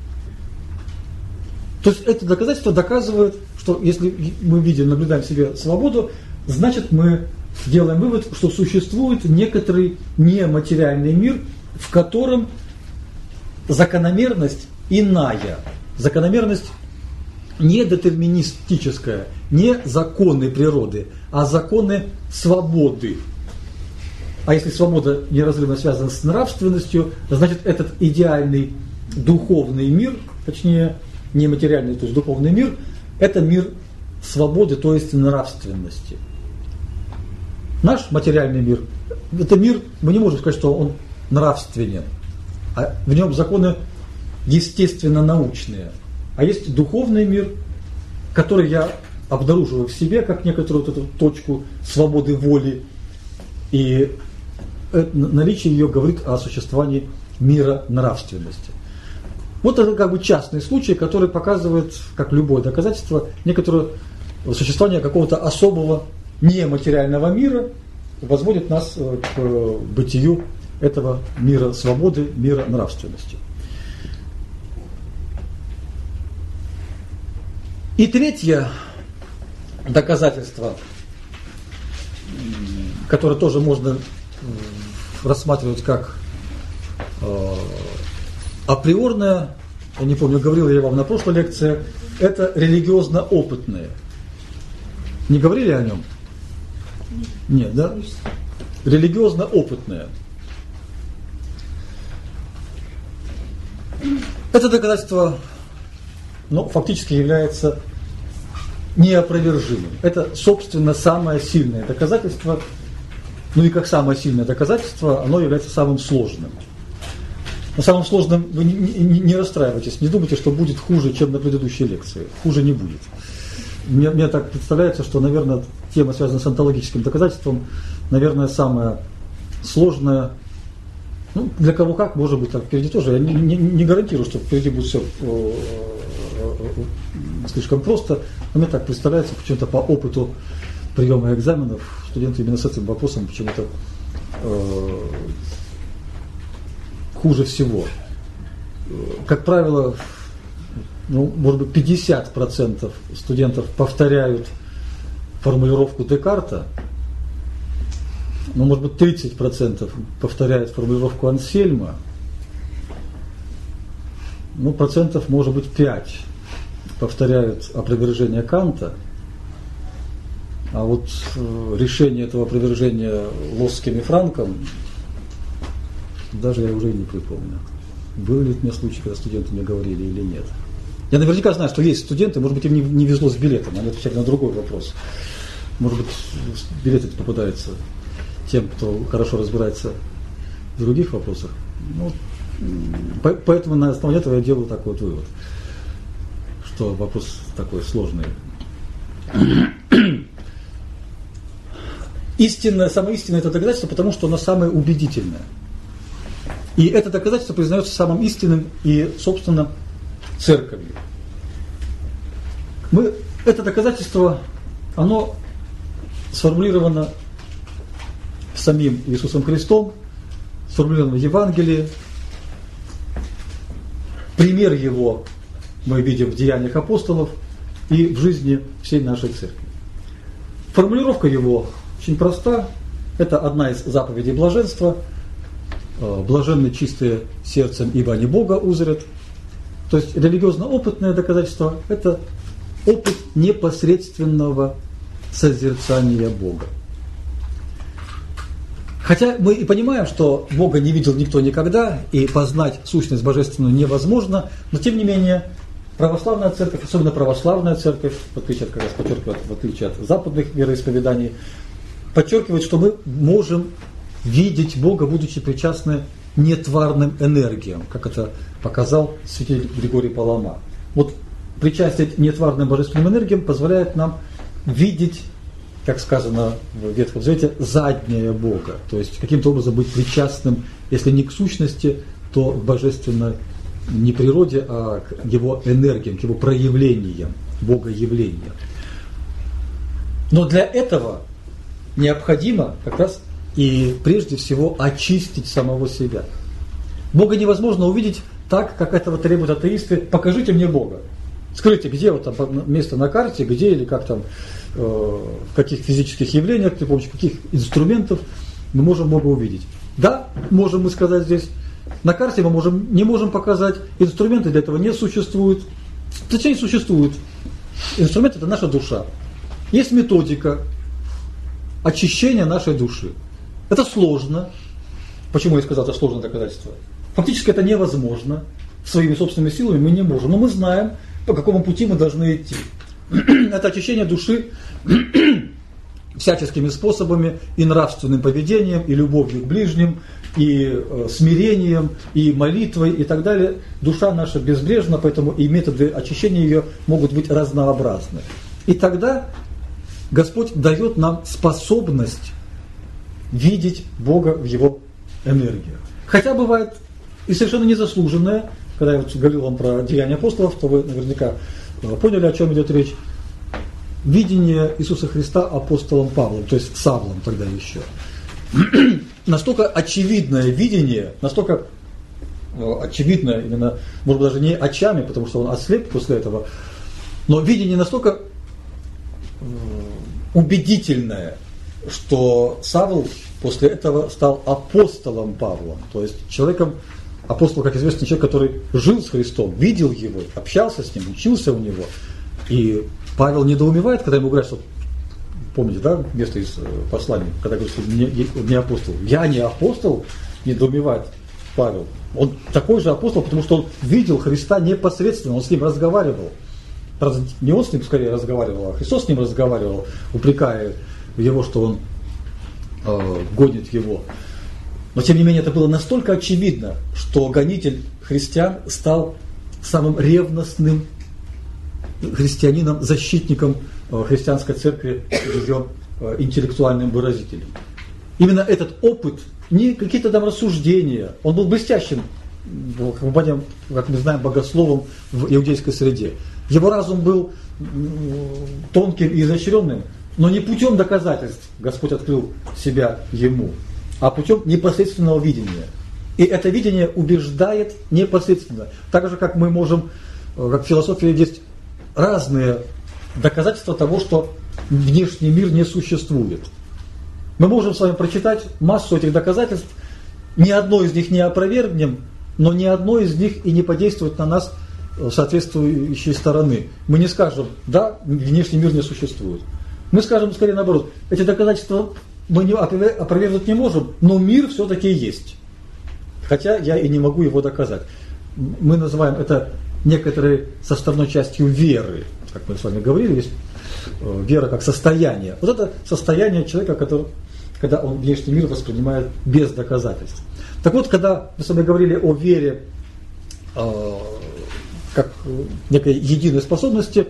То есть это доказательство доказывает, что если мы видим, наблюдаем в себе свободу, значит мы делаем вывод, что существует некоторый нематериальный мир, в котором закономерность иная. Закономерность не детерминистическая, не законы природы, а законы свободы. А если свобода неразрывно связана с нравственностью, значит этот идеальный духовный мир, точнее нематериальный, то есть духовный мир, это мир свободы, то есть нравственности. Наш материальный мир, это мир, мы не можем сказать, что он нравственен, а в нем законы естественно-научные. А есть духовный мир, который я обнаруживаю в себе, как некоторую вот эту точку свободы воли, и наличие ее говорит о существовании мира нравственности. Вот это как бы частный случай, который показывает, как любое доказательство, некоторое существование какого-то особого нематериального мира, возводит нас к бытию этого мира свободы, мира нравственности. И третье доказательство, которое тоже можно рассматривать как априорное, я не помню, говорил я вам на прошлой лекции, это религиозно-опытное. Не говорили о нем? Нет, да? Религиозно-опытное. Это доказательство, ну, фактически является неопровержимым. Это, собственно, самое сильное доказательство. Ну и как самое сильное доказательство, оно является самым сложным. На самом сложном вы не, не, не расстраивайтесь, не думайте, что будет хуже, чем на предыдущей лекции. Хуже не будет. Мне, мне так представляется, что, наверное, тема, связанная с онтологическим доказательством, наверное, самая сложная. Ну, для кого как, может быть, так впереди тоже. Я не, не, не гарантирую, что впереди будет все э, э, слишком просто. Но мне так представляется, почему-то по опыту приема экзаменов студенты именно с этим вопросом почему-то э, хуже всего. Как правило, ну, может быть, пятьдесят процентов студентов повторяют формулировку Декарта, ну, может быть, тридцать процентов повторяют формулировку Ансельма, ну, процентов, может быть, пять повторяют опровержение Канта, а вот э, решение этого опровержения Лосским и Франком даже я уже и не припомню. Были ли у меня случаи, когда студенты мне говорили или нет. Я наверняка знаю, что есть студенты, может быть, им не, не везло с билетом, они отвечали на другой вопрос. Может быть, билеты попадаются тем, кто хорошо разбирается в других вопросах. Ну, по, поэтому на основании этого я делаю такой вот вывод, что вопрос такой сложный. Истинное, самое истинное это доказательство, потому что оно самое убедительное. И это доказательство признается самым истинным и, собственно, церковью. Мы, это доказательство, оно сформулировано самим Иисусом Христом, сформулировано в Евангелии. Пример его мы видим в деяниях апостолов и в жизни всей нашей церкви. Формулировка его очень проста. Это одна из заповедей блаженства. Блаженны чистые сердцем, ибо они Бога узрят. То есть религиозно-опытное доказательство – это опыт непосредственного созерцания Бога. Хотя мы и понимаем, что Бога не видел никто никогда, и познать сущность божественную невозможно, но тем не менее православная церковь, особенно православная церковь, в отличие от, как раз подчеркивает, в отличие от западных вероисповеданий, подчеркивает, что мы можем видеть Бога, будучи причастны нетварным энергиям, как это показал святитель Григорий Палама. Вот причастие к нетварным божественным энергиям позволяет нам видеть, как сказано в Ветхом Завете, заднее Бога, то есть каким-то образом быть причастным, если не к сущности, то к божественной не природе, а к его энергиям, к его проявлениям, Богоявлениям. Но для этого необходимо как раз и прежде всего очистить самого себя. Бога невозможно увидеть так, как этого требуют атеисты. Покажите мне Бога. Скажите, где вот там место на карте, где или как там, э, в каких физических явлениях, при помощи каких инструментов мы можем Бога увидеть. Да, можем мы сказать здесь. На карте мы можем, не можем показать, инструменты для этого не существуют. Точнее, существуют. Инструмент – это наша душа. Есть методика очищения нашей души. Это сложно. Почему я сказал, это сложное доказательство? Фактически это невозможно. Своими собственными силами мы не можем. Но мы знаем, по какому пути мы должны идти. Это очищение души всяческими способами, и нравственным поведением, и любовью к ближним, и э, смирением, и молитвой, и так далее. Душа наша безбрежна, поэтому и методы очищения ее могут быть разнообразны. И тогда Господь дает нам способность видеть Бога в Его энергиях. Хотя бывает и совершенно незаслуженное. Когда я вот говорил вам про деяния апостолов, то вы наверняка поняли, о чем идет речь. Видение Иисуса Христа апостолом Павлом, то есть Савлом тогда еще. Настолько очевидное видение, настолько очевидное именно, может быть, даже не очами, потому что он ослеп после этого, но видение настолько убедительное, что Савл после этого стал апостолом Павлом, то есть человеком апостол, как известный человек, который жил с Христом, видел Его, общался с Ним, учился у Него. И Павел недоумевает, когда ему говорят, что, помните, да, место из послания, когда говорит, что не, не апостол. Я не апостол, недоумевает Павел. Он такой же апостол, потому что он видел Христа непосредственно, он с Ним разговаривал. Правда, не он с Ним скорее разговаривал, а Христос с Ним разговаривал, упрекая его, что он э, гонит его. Но тем не менее это было настолько очевидно, что гонитель христиан стал самым ревностным христианином, защитником э, христианской церкви, ее э, интеллектуальным выразителем. Именно этот опыт, не какие-то там рассуждения, он был блестящим, как мы знаем, богословом в иудейской среде. Его разум был тонким и изощренным, но не путем доказательств Господь открыл себя ему, а путем непосредственного видения. И это видение убеждает непосредственно. Так же, как мы можем, как в философии есть разные доказательства того, что внешний мир не существует. Мы можем с вами прочитать массу этих доказательств, ни одно из них не опровергнем, но ни одно из них и не подействует на нас соответствующей стороны. Мы не скажем, да, внешний мир не существует. Мы скажем скорее наоборот, эти доказательства мы не опровергнуть не можем, но мир все-таки есть. Хотя я и не могу его доказать. Мы называем это некоторой составной частью веры. Как мы с вами говорили, есть вера как состояние. Вот это состояние человека, который, когда он внешний мир воспринимает без доказательств. Так вот, когда мы с вами говорили о вере э, как некой единой способности,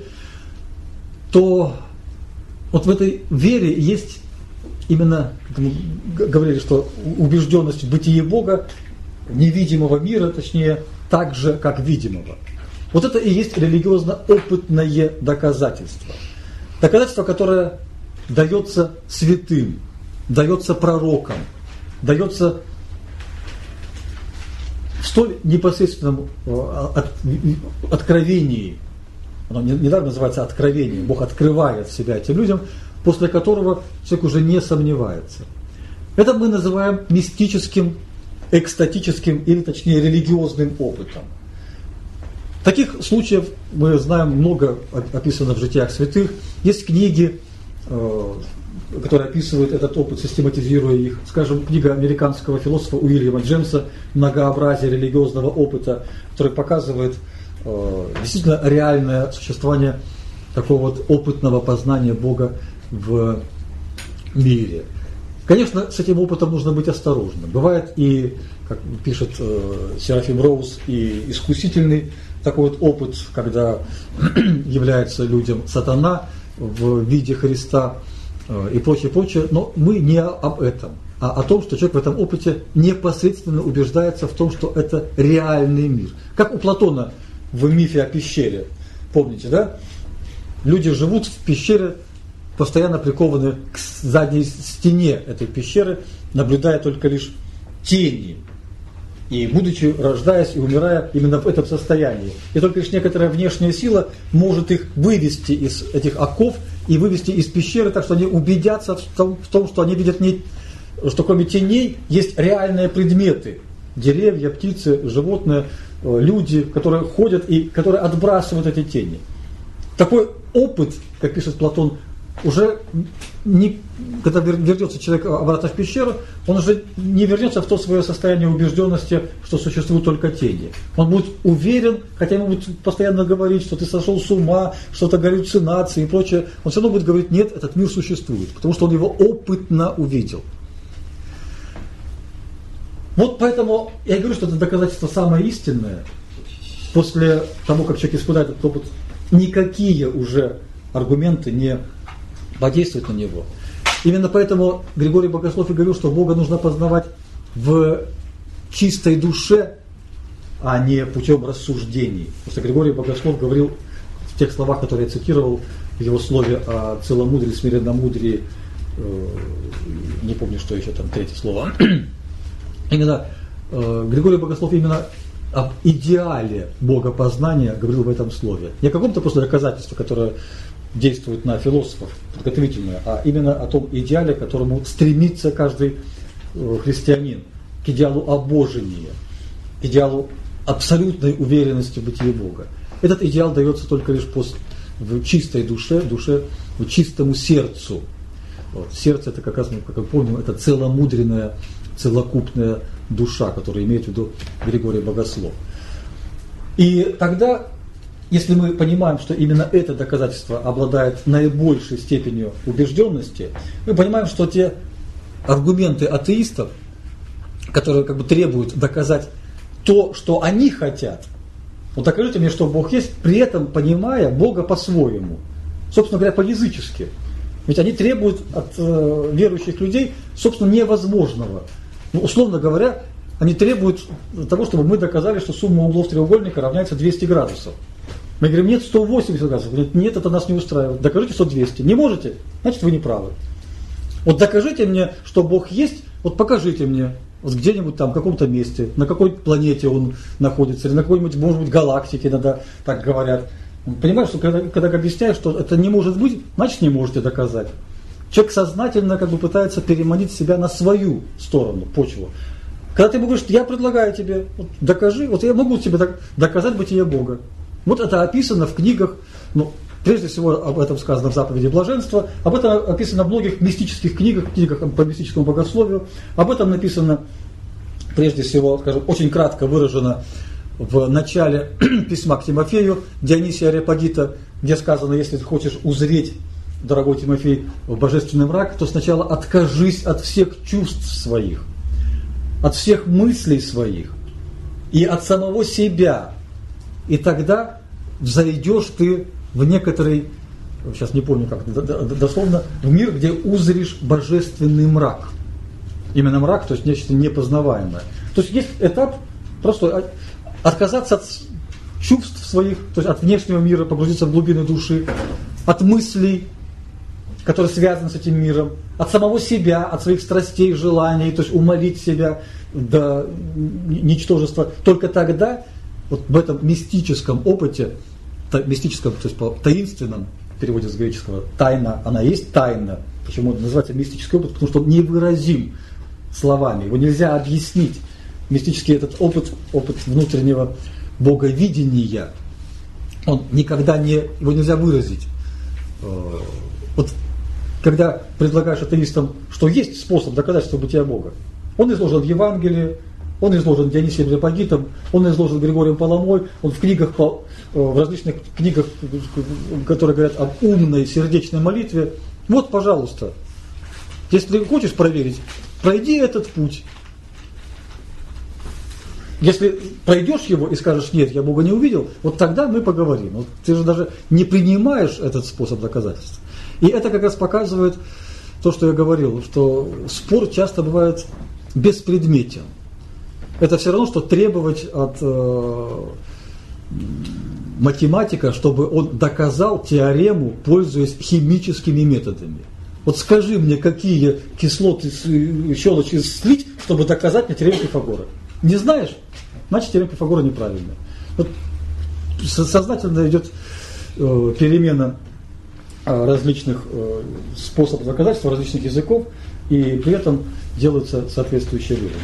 то вот в этой вере есть именно, мы говорили, что убежденность в бытии Бога, невидимого мира, точнее, так же, как видимого. Вот это и есть религиозно-опытное доказательство. Доказательство, которое дается святым, дается пророкам, дается в столь непосредственном откровении. Оно недавно называется откровением. Бог открывает себя этим людям, после которого человек уже не сомневается. Это мы называем мистическим, экстатическим или, точнее, религиозным опытом. Таких случаев мы знаем много, описано в житиях святых. Есть книги, которые описывают этот опыт, систематизируя их. Скажем, книга американского философа Уильяма Джеймса «Многообразие религиозного опыта», который показывает действительно реальное существование такого вот опытного познания Бога в мире. Конечно, с этим опытом нужно быть осторожным. Бывает и, как пишет Серафим Роуз, и искусительный такой вот опыт, когда является людям сатана в виде Христа и прочее, прочее. Но мы не об этом, а о том, что человек в этом опыте непосредственно убеждается в том, что это реальный мир. Как у Платона в мифе о пещере. Помните, да? Люди живут в пещере, постоянно прикованы к задней стене этой пещеры, наблюдая только лишь тени. И будучи, рождаясь и умирая именно в этом состоянии. И только лишь некоторая внешняя сила может их вывести из этих оков и вывести из пещеры, так что они убедятся в том, в том что они видят, не, что кроме теней есть реальные предметы. Деревья, птицы, животные, люди, которые ходят и которые отбрасывают эти тени. Такой опыт, как пишет Платон, уже не, когда вернется человек обратно в пещеру, он уже не вернется в то свое состояние убежденности, что существуют только тени. Он будет уверен, хотя ему будут постоянно говорить, что ты сошел с ума, что это галлюцинации и прочее. Он все равно будет говорить, нет, этот мир существует, потому что он его опытно увидел. Вот поэтому я говорю, что это доказательство самое истинное. После того, как человек испытает этот опыт, никакие уже аргументы не подействуют на него. Именно поэтому Григорий Богослов и говорил, что Бога нужно познавать в чистой душе, а не путем рассуждений. Потому что Григорий Богослов говорил в тех словах, которые я цитировал, в его слове о целомудрии, смиренномудрии, э, не помню, что еще там, третье слово. Именно э, Григорий Богослов именно об идеале богопознания говорил в этом слове. Не о каком-то просто доказательстве, которое действует на философов, подготовительное, а именно о том идеале, к которому стремится каждый э, христианин, к идеалу обожения. идеалу абсолютной уверенности в бытие Бога. Этот идеал дается только лишь по, в чистой душе, душе, в чистому сердцу. Вот. Сердце это как раз, как мы помним, это целомудренная, целокупная душа, которая имеет в виду Григорий Богослов. И тогда, если мы понимаем, что именно это доказательство обладает наибольшей степенью убежденности, мы понимаем, что те аргументы атеистов, которые как бы требуют доказать то, что они хотят, вот докажите мне, что Бог есть, при этом понимая Бога по-своему, собственно говоря, по-язычески. Ведь они требуют от э, верующих людей, собственно, невозможного. Ну, условно говоря, они требуют того, чтобы мы доказали, что сумма углов треугольника равняется двести градусов. Мы говорим, нет, сто восемьдесят градусов. Нет, нет, это нас не устраивает. Докажите, что двести. Не можете? Значит, вы не правы. Вот докажите мне, что Бог есть, вот покажите мне, вот где-нибудь там, в каком-то месте, на какой планете Он находится, или на какой-нибудь, может быть, галактике, иногда так говорят. Понимаешь, что когда, когда объясняешь, что это не может быть, значит, не можете доказать. Человек сознательно как бы пытается переманить себя на свою сторону, почву. Когда ты ему говоришь, я предлагаю тебе, вот, докажи, вот я могу тебе доказать бытие Бога. Вот это описано в книгах, ну, прежде всего об этом сказано в заповеди блаженства, об этом описано в многих мистических книгах, книгах по мистическому богословию, об этом написано, прежде всего, скажем, очень кратко выражено в начале письма к Тимофею Дионисия Ареопагита, где сказано, если ты хочешь узреть, дорогой Тимофей, в божественный мрак, то сначала откажись от всех чувств своих, от всех мыслей своих и от самого себя. И тогда взойдешь ты в некоторый, сейчас не помню как, дословно, в мир, где узришь божественный мрак. Именно мрак, то есть нечто непознаваемое. То есть есть этап простой. Отказаться от чувств своих, то есть от внешнего мира, погрузиться в глубины души, от мыслей, которые связаны с этим миром, от самого себя, от своих страстей, желаний, то есть умолить себя до ничтожества. Только тогда, вот в этом мистическом опыте, мистическом, то есть по таинственном переводе с греческого, тайна, она есть тайна. Почему это называется мистический опыт? Потому что он невыразим словами, его нельзя объяснить. Мистический этот опыт, опыт внутреннего боговидения, он никогда не, его нельзя выразить. Вот когда предлагаешь атеистам, что есть способ доказательства бытия Бога, он изложен в Евангелии, он изложен Дионисием Ареопагитом, он изложен Григорием Паламой, он в книгах, в различных книгах, которые говорят об умной сердечной молитве. Вот, пожалуйста, если ты хочешь проверить, пройди этот путь. Если пройдешь его и скажешь, нет, я Бога не увидел, вот тогда мы поговорим. Вот ты же даже не принимаешь этот способ доказательства. И это как раз показывает то, что я говорил, что спор часто бывает беспредметен. Это все равно, что требовать от э, математика, чтобы он доказал теорему, пользуясь химическими методами. Вот скажи мне, какие кислоты щелочи слить, чтобы доказать мне теорему Пифагора. Не знаешь? Значит, теорема Пифагора неправильная. Вот сознательно идет э, перемена э, различных э, способов доказательства, различных языков, и при этом делаются соответствующие выводы.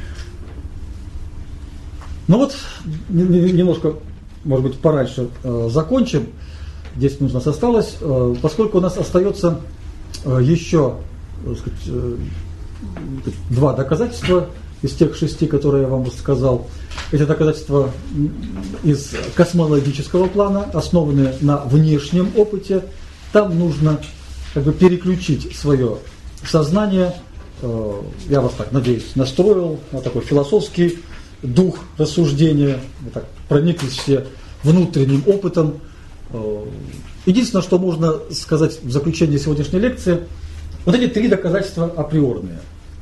Ну вот, немножко, может быть, пораньше э, закончим. десять минут у нас осталось. Э, поскольку у нас остается э, еще, так сказать, э, два доказательства из тех шести, которые я вам сказал. Эти доказательства из космологического плана, основанные на внешнем опыте. Там нужно как бы переключить свое сознание. Я вас так, надеюсь, настроил на такой философский дух рассуждения. Вы так прониклись все внутренним опытом. Единственное, что можно сказать в заключении сегодняшней лекции, вот эти три доказательства априорные.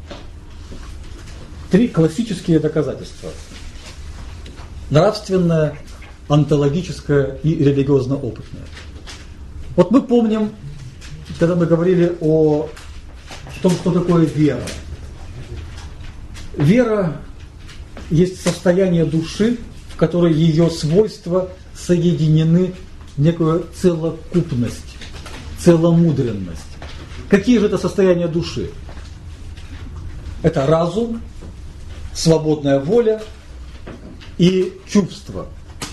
Три классические доказательства. Нравственное, онтологическое и религиозно-опытное. Вот мы помним, когда мы говорили о том, что такое вера. Вера есть состояние души, в которой ее свойства соединены в некую целокупность, целомудренность. Какие же это состояния души? Это разум, свободная воля, и чувства.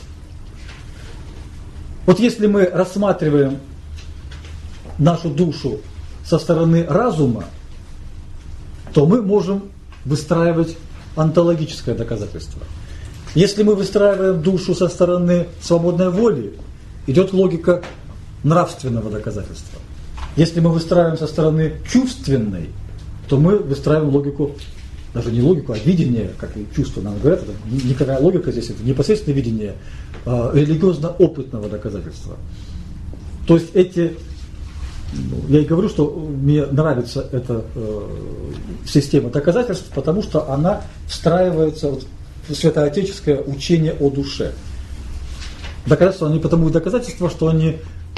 Вот если мы рассматриваем нашу душу со стороны разума, то мы можем выстраивать онтологическое доказательство. Если мы выстраиваем душу со стороны свободной воли, идет логика нравственного доказательства. Если мы выстраиваем со стороны чувственной, то мы выстраиваем логику, даже не логику, а видение, как и чувство нам говорят, это никакая логика здесь, это непосредственное видение э, религиозно-опытного доказательства. То есть эти, ну, я и говорю, что мне нравится эта э, система доказательств, потому что она встраивается вот, в святоотеческое учение о душе. Доказательства, они потому и доказательства, что они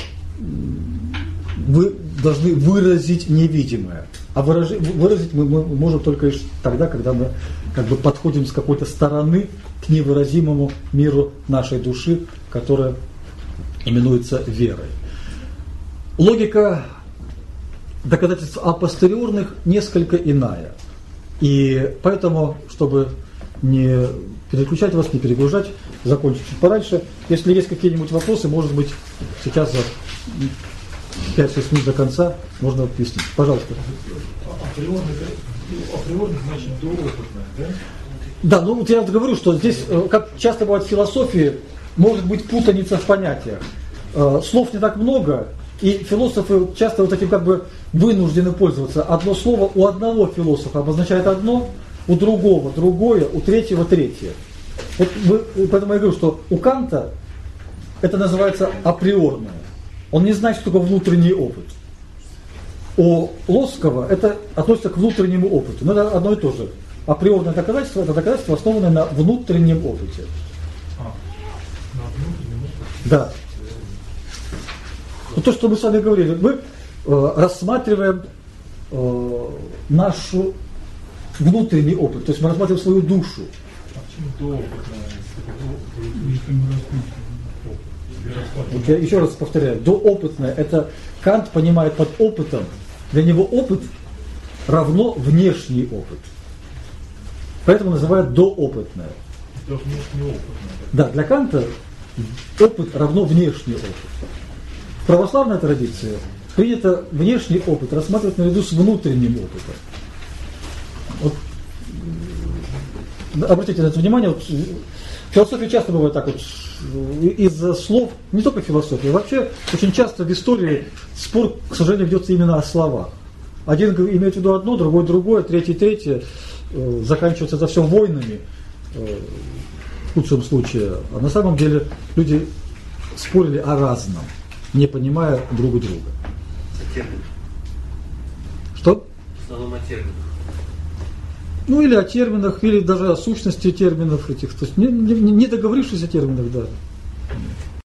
вы должны выразить невидимое. А выражи, выразить мы, мы можем только лишь тогда, когда мы как бы подходим с какой-то стороны к невыразимому миру нашей души, которая именуется верой. Логика доказательств апостериорных несколько иная. И поэтому, чтобы не переключать вас, не перегружать, закончить чуть пораньше. Если есть какие-нибудь вопросы, может быть, сейчас за пять-шесть минут до конца можно объяснить. Пожалуйста. Априорно значит доопытное, да? Да, ну вот я вот говорю, что здесь, как часто бывает в философии, может быть путаница в понятиях. Слов не так много, и философы часто вот этим как бы вынуждены пользоваться. Одно слово у одного философа обозначает одно, у другого другое, у третьего третье. Вот вы, поэтому я говорю, что у Канта это называется априорное. Он не знает, что такое внутренний опыт. У Лосского это относится к внутреннему опыту. Но это одно и то же. Априорное доказательство – это доказательство, основанное на внутреннем опыте. А, на внутреннем опыте? Да. Ну, то, что мы с вами говорили, мы э, рассматриваем э, нашу внутренний опыт, то есть мы рассматриваем свою душу. А почему доопытное? Вот я еще раз повторяю, доопытное, это Кант понимает под опытом, для него опыт равно внешний опыт. Поэтому называют доопытное. Это внешнеопытное. Да, для Канта опыт равно внешний опыт. В православной традиции принято внешний опыт рассматривать наряду с внутренним опытом. Вот, обратите на это внимание, вот, в философии часто бывает так вот, из-за слов, не только в философии, вообще очень часто в истории спор, к сожалению, ведется именно о словах. Один имеет в виду одно, другой другое, третий третье, э, заканчивается это все войнами, э, в худшем случае. А на самом деле люди спорили о разном, не понимая друг друга. Что? В основном о терминах. Ну или о терминах, или даже о сущности терминов этих. То есть не, не, не договорившись о терминах, да.